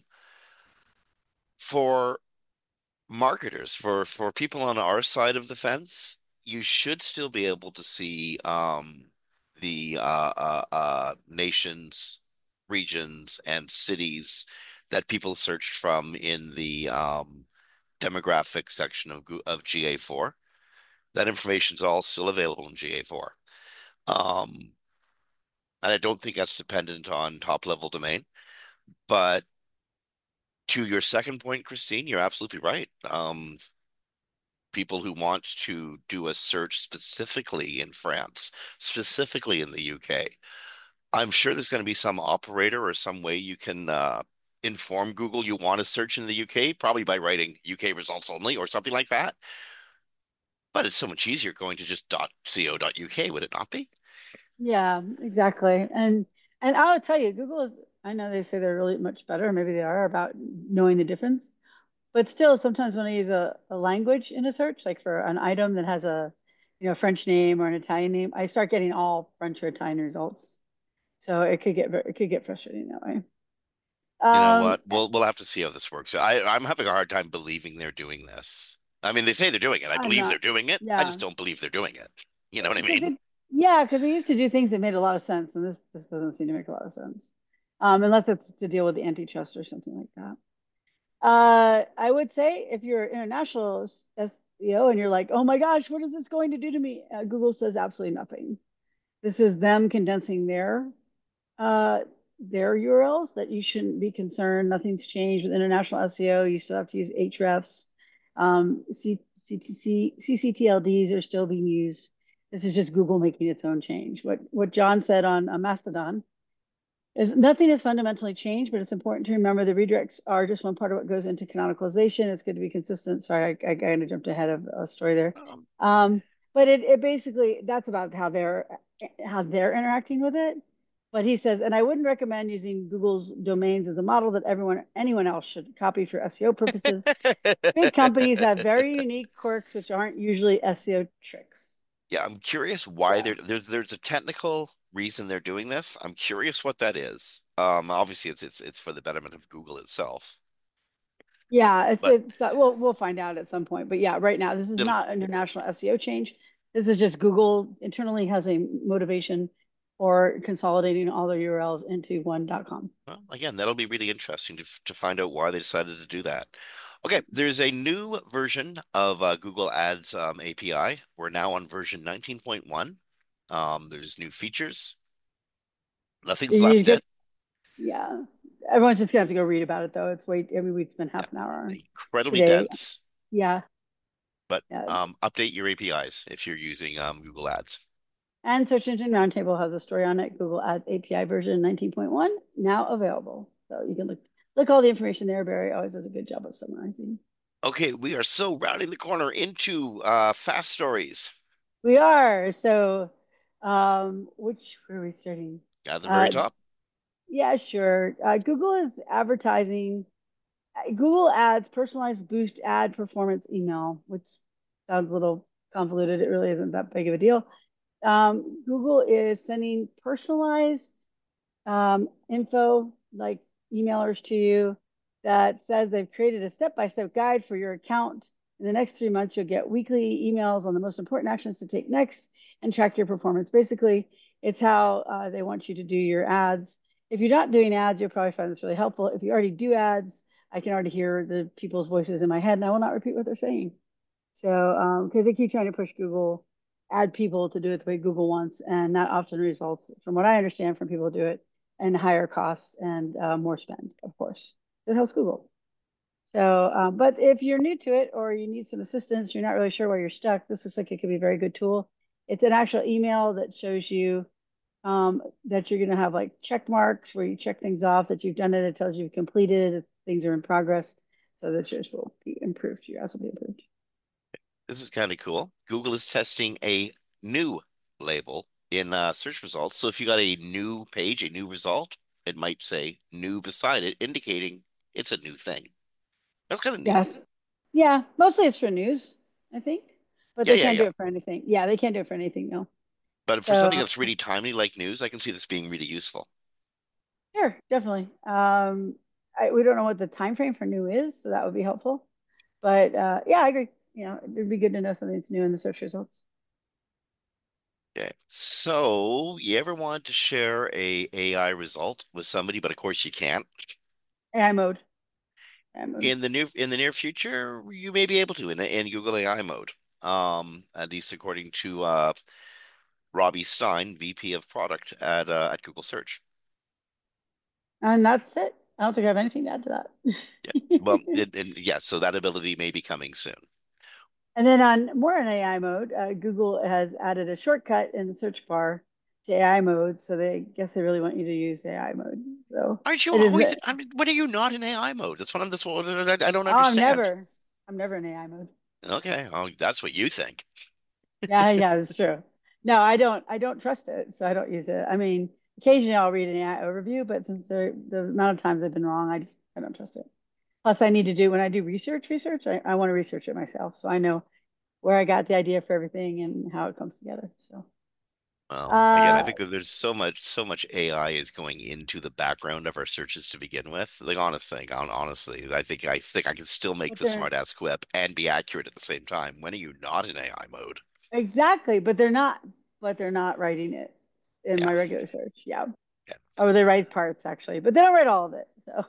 for marketers, for for people on our side of the fence, you should still be able to see um, the uh, uh, uh, nations, regions, and cities that people searched from in the um, demographic section of of G A four. That information is all still available in G A four. Um, and I don't think that's dependent on top level domain. But to your second point, Christine, you're absolutely right. Um, people who want to do a search specifically in France, specifically in the U K. I'm sure there's going to be some operator or some way you can uh, inform Google you want to search in the U K, probably by writing U K results only or something like that. But it's so much easier going to just .co.uk, would it not be? Yeah, exactly. And and I'll tell you, Google is, I know they say they're really much better, maybe they are about knowing the difference. But still, sometimes when I use a, a language in a search, like for an item that has a, you know, French name or an Italian name, I start getting all French or Italian results. So it could get ver- it could get frustrating that way. You know Um, what? We'll we'll have to see how this works. I I'm having a hard time believing they're doing this. I mean, they say they're doing it. I I'm believe they're not, doing it. I yeah, just don't believe they're doing it. You know what I because mean? it, yeah, because they used to do things that made a lot of sense, and this this doesn't seem to make a lot of sense, um, unless it's to deal with the antitrust or something like that. Uh, I would say if you're international S E O and you're like, oh my gosh, what is this going to do to me? Uh, Google says absolutely nothing. This is them condensing their uh, their U R Ls that you shouldn't be concerned. Nothing's changed with international S E O. You still have to use Hrefs. Um, C C T C, C C T L Ds are still being used. This is just Google making its own change. What what John said on uh, Mastodon Is nothing has fundamentally changed, but it's important to remember the redirects are just one part of what goes into canonicalization. It's good to be consistent. Sorry, I, I kind of jumped ahead of a story there. Um, Um, but it, it basically that's about how they're how they're interacting with it. But he says, and I wouldn't recommend using Google's domains as a model that everyone anyone else should copy for S E O purposes. Big companies have very unique quirks which aren't usually S E O tricks. yeah, I'm curious why Yeah. they're there's there's a technical reason they're doing this. I'm curious what that is. Um, obviously it's it's it's for the betterment of Google itself, Yeah, it's but it's uh, we'll we'll find out at some point. But yeah, right now this is it'll not international S E O change. This is just Google internally has a motivation for consolidating all their U R Ls into one dot com. well, again, that'll be really interesting to to find out why they decided to do that. Okay, there's a new version of uh, Google Ads um, A P I. We're now on version nineteen point one. Um, there's new features. You Nothing's need to left get it. yeah. Everyone's just gonna have to go read about it though. It's way I mean we'd spend half an hour on Incredibly today. dense, Yeah, but yeah. um, update your A P Is if you're using um, Google Ads. And Search Engine Roundtable has a story on it. Google Ads A P I version nineteen point one now available. So you can look look all the information there. Barry always does a good job of summarizing. Okay, we are so rounding the corner into uh, fast stories We are. So, um, which where are we starting? at the very Uh, top. yeah, sure. Uh, Google is advertising. uh, Google Ads personalized boost ad performance email, which sounds a little convoluted. It really isn't that big of a deal. Um, Google is sending personalized um, info like emailers to you that says they've created a step-by-step guide for your account. In the next three months, you'll get weekly emails on the most important actions to take next and track your performance. Basically, it's how uh, they want you to do your ads. If you're not doing ads, you'll probably find this really helpful. If you already do ads, I can already hear the people's voices in my head, and I will not repeat what they're saying. So, because um, they keep trying to push Google, add people to do it the way Google wants, and that often results, from what I understand from people who do it, in higher costs and uh, more spend, of course. It helps Google. So, um, but if you're new to it or you need some assistance, you're not really sure where you're stuck, this looks like it could be a very good tool. It's an actual email that shows you um, that you're going to have like check marks where you check things off that you've done it. It tells you you've completed, if things are in progress, so that yours will be improved. Your ads will be improved. This is kind of cool. Google is testing a new label in uh, search results. So if you got a new page, a new result, it might say new beside it, indicating it's a new thing. That's kind of neat. Yes. Yeah, mostly it's for news, I think, but Yeah, they yeah, can't yeah. do it for anything. Yeah, they can't do it for anything, no. But for something So, that's really timely like news, I can see this being really useful. sure, definitely. Um, I, we don't know what the time frame for new is, so that would be helpful. But uh, yeah, I agree. You know, it'd be good to know something that's new in the search results. Okay. So you ever want to share a AI result with somebody, but of course you can't. A I mode. A I mode. In the near in the near future, you may be able to in in Google A I mode. Um, at least according to uh Robbie Stein, V P of product at uh, at Google Search. And that's it. I don't think I have anything to add to Yeah. Well, that. it, and yeah, so that ability may be coming soon. And then on more in A I mode, uh, Google has added a shortcut in the search bar to A I mode. So they guess they really want you to use A I mode. So Aren't you it is. always? I mean, when are you not in A I mode? That's what I'm. That's what I, I don't Oh, I'm understand. never, I'm never in A I mode. Okay, oh, that's what you think. Yeah, yeah, it's true. No, I don't, I don't trust it, so I don't use it. I mean, occasionally I'll read an A I overview, but since the the amount of times I've been wrong, I just I don't trust it. Plus, I need to do when I do research, research, I, I want to research it myself, so I know where I got the idea for everything and how it comes together. So, Well, again, I uh, think that there's so much, so much A I is going into the background of our searches to begin with. Like, honest thing, hon- honestly, I think I think I can still make but the they're smart ass quip and be accurate at the same time. When are you not in A I mode? exactly, but they're not, but they're not writing it in Yeah, my regular search. Yeah. yeah. Or they write parts actually, but they don't write all of it. So.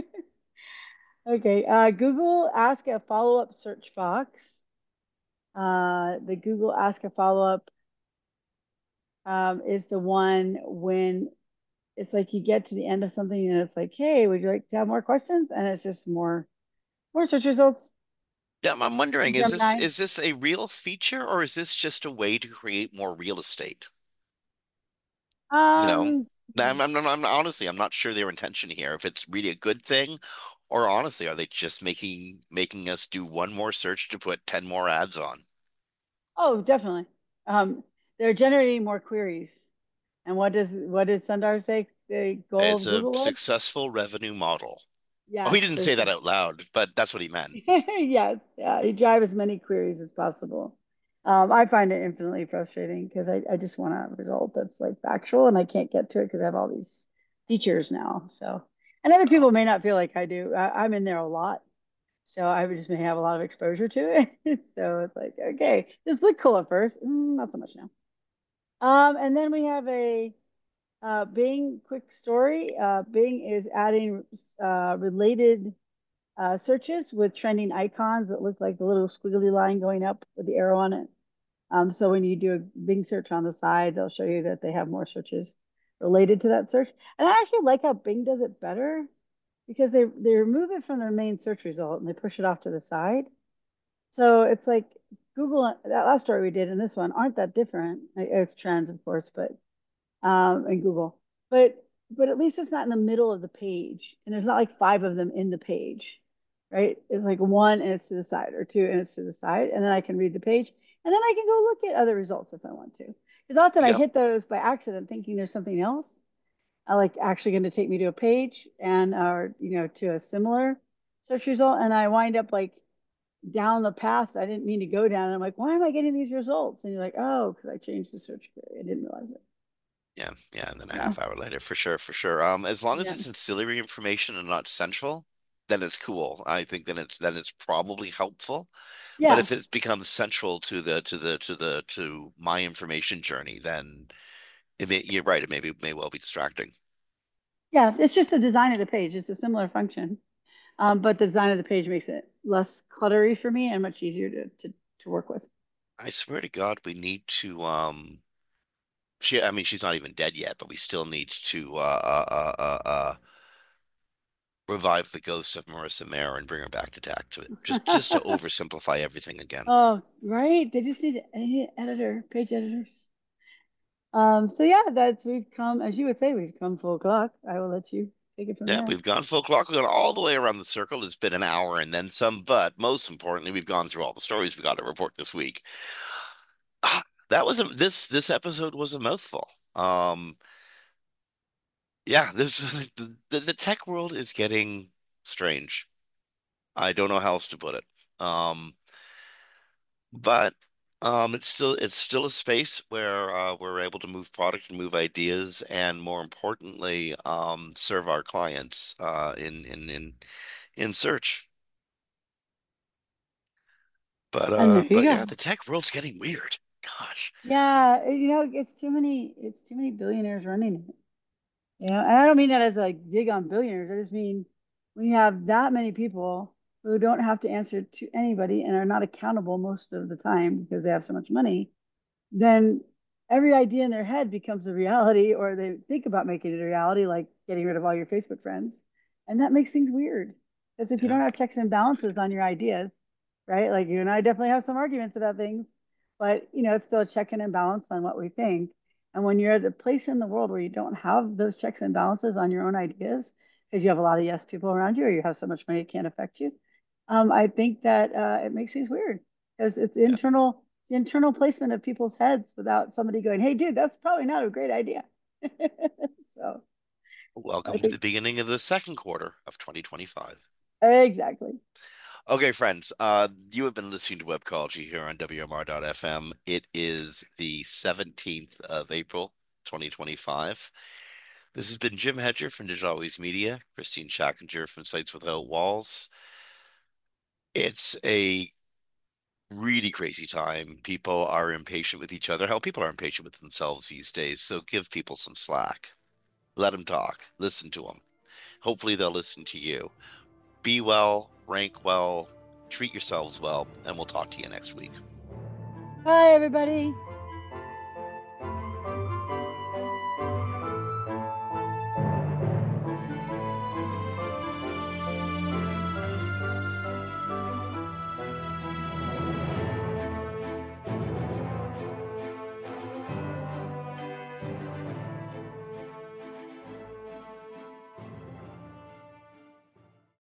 Okay, uh, Google Ask a Follow-up search box. Uh, the Google Ask a Follow-up um, is the one when it's like you get to the end of something and it's like, hey, would you like to have more questions? And it's just more more search results Yeah, I'm I'm in wondering, is this Gemini. is this a real feature or is this just a way to create more real estate? You know? Um, I'm, I'm, I'm honestly, I'm not sure their intention here. If it's really a good thing, or honestly, are they just making making us do one more search to put ten more ads on? Oh, definitely. Um, they're generating more queries. And what does what did Sundar say the goal It's of a Google was? successful revenue model. Oh, he Yes, didn't there's say that out loud, but that's what he meant. yes, yeah, you drive as many queries as possible. Um, I find it infinitely frustrating because I, I just want a result that's like factual and I can't get to it because I have all these features now. So, and other Oh, people may not feel like I do. I, I'm in there a lot. So I just may have a lot of exposure to it. So it's like, okay, this looked cool at first. Mm, not so much now. Um, and then we have a uh, Bing quick story. Uh, Bing is adding uh, related uh, searches with trending icons that look like the little squiggly line going up with the arrow on it. Um, so when you do a Bing search on the side, they'll show you that they have more searches related to that search. And I actually like how Bing does it better because they they remove it from their main search result and they push it off to the side. So it's like Google, that last story we did and this one aren't that different. It's trends, of course, but um, and Google. But but at least it's not in the middle of the page, and there's not like five of them in the page, right? It's like one and it's to the side, or two and it's to the side, and then I can read the page, and then I can go look at other results if I want to. Because often I yep. hit those by accident, thinking there's something else, I like actually going to take me to a page and or you know to a similar search result, and I wind up like down the path I didn't mean to go down. And I'm like, why am I getting these results? And you're like, oh, because I changed the search query. I didn't realize it. Yeah, yeah, and then a Yeah. half hour later, for sure, for sure. Um, as long as Yeah. it's ancillary information and not central, then it's cool. I think then it's then it's probably helpful. But Yeah. if it becomes central to the to the to the to my information journey, then it may, you're right, it may be may well be distracting. Yeah. It's just the design of the page. It's a similar function. Um, but the design of the page makes it less cluttery for me and much easier to, to, to work with. I swear to God, we need to um she I mean she's not even dead yet, but we still need to uh uh uh uh uh, revive the ghost of Marissa Mayer and bring her back to tack to it. Just just to oversimplify everything again. Oh, right. They just need an editor, page editors. Um, so yeah, that's we've come, as you would say, we've come full clock. I will let you take it from Yeah, there. we've gone full clock. We've gone all the way around the circle. It's been an hour and then some, but most importantly, we've gone through all the stories we got to report this week. Ah, that was a this this episode was a mouthful. Um, yeah, this the, the the tech world is getting strange. I don't know how else to put it. Um, but um, it's still it's still a space where uh, we're able to move product and move ideas, and more importantly, um, serve our clients uh, in in in in search. But And uh, there you but yeah, go. the tech world's getting weird. Gosh. Yeah, you know, it's too many, it's too many billionaires running it. You know, and I don't mean that as like dig on billionaires. I just mean when you have that many people who don't have to answer to anybody and are not accountable most of the time because they have so much money, then every idea in their head becomes a reality, or they think about making it a reality, like getting rid of all your Facebook friends. And that makes things weird. Because if you Yeah. don't have checks and balances on your ideas, right? Like you and I definitely have some arguments about things, but you know, it's still a check in and balance on what we think. And when you're at the place in the world where you don't have those checks and balances on your own ideas, because you have a lot of yes people around you, or you have so much money it can't affect you, um, I think that uh, it makes things weird because it's Yeah. internal, the internal placement of people's heads without somebody going, "Hey, dude, that's probably not a great idea." So I Welcome to the think beginning of the second quarter of twenty twenty-five. exactly. Okay, friends, uh, you have been listening to Webcology here on W M R dot F M. It is the seventeenth of April, twenty twenty-five. This has been Jim Hedger from Digital Always Media, Christine Schackinger from Sites Without Walls. It's a really crazy time. People are impatient with each other. Hell, people are impatient with themselves these days. So give people some slack. Let them talk. Listen to them. Hopefully, they'll listen to you. Be well, rank well, treat yourselves well, and we'll talk to you next week. Bye, everybody.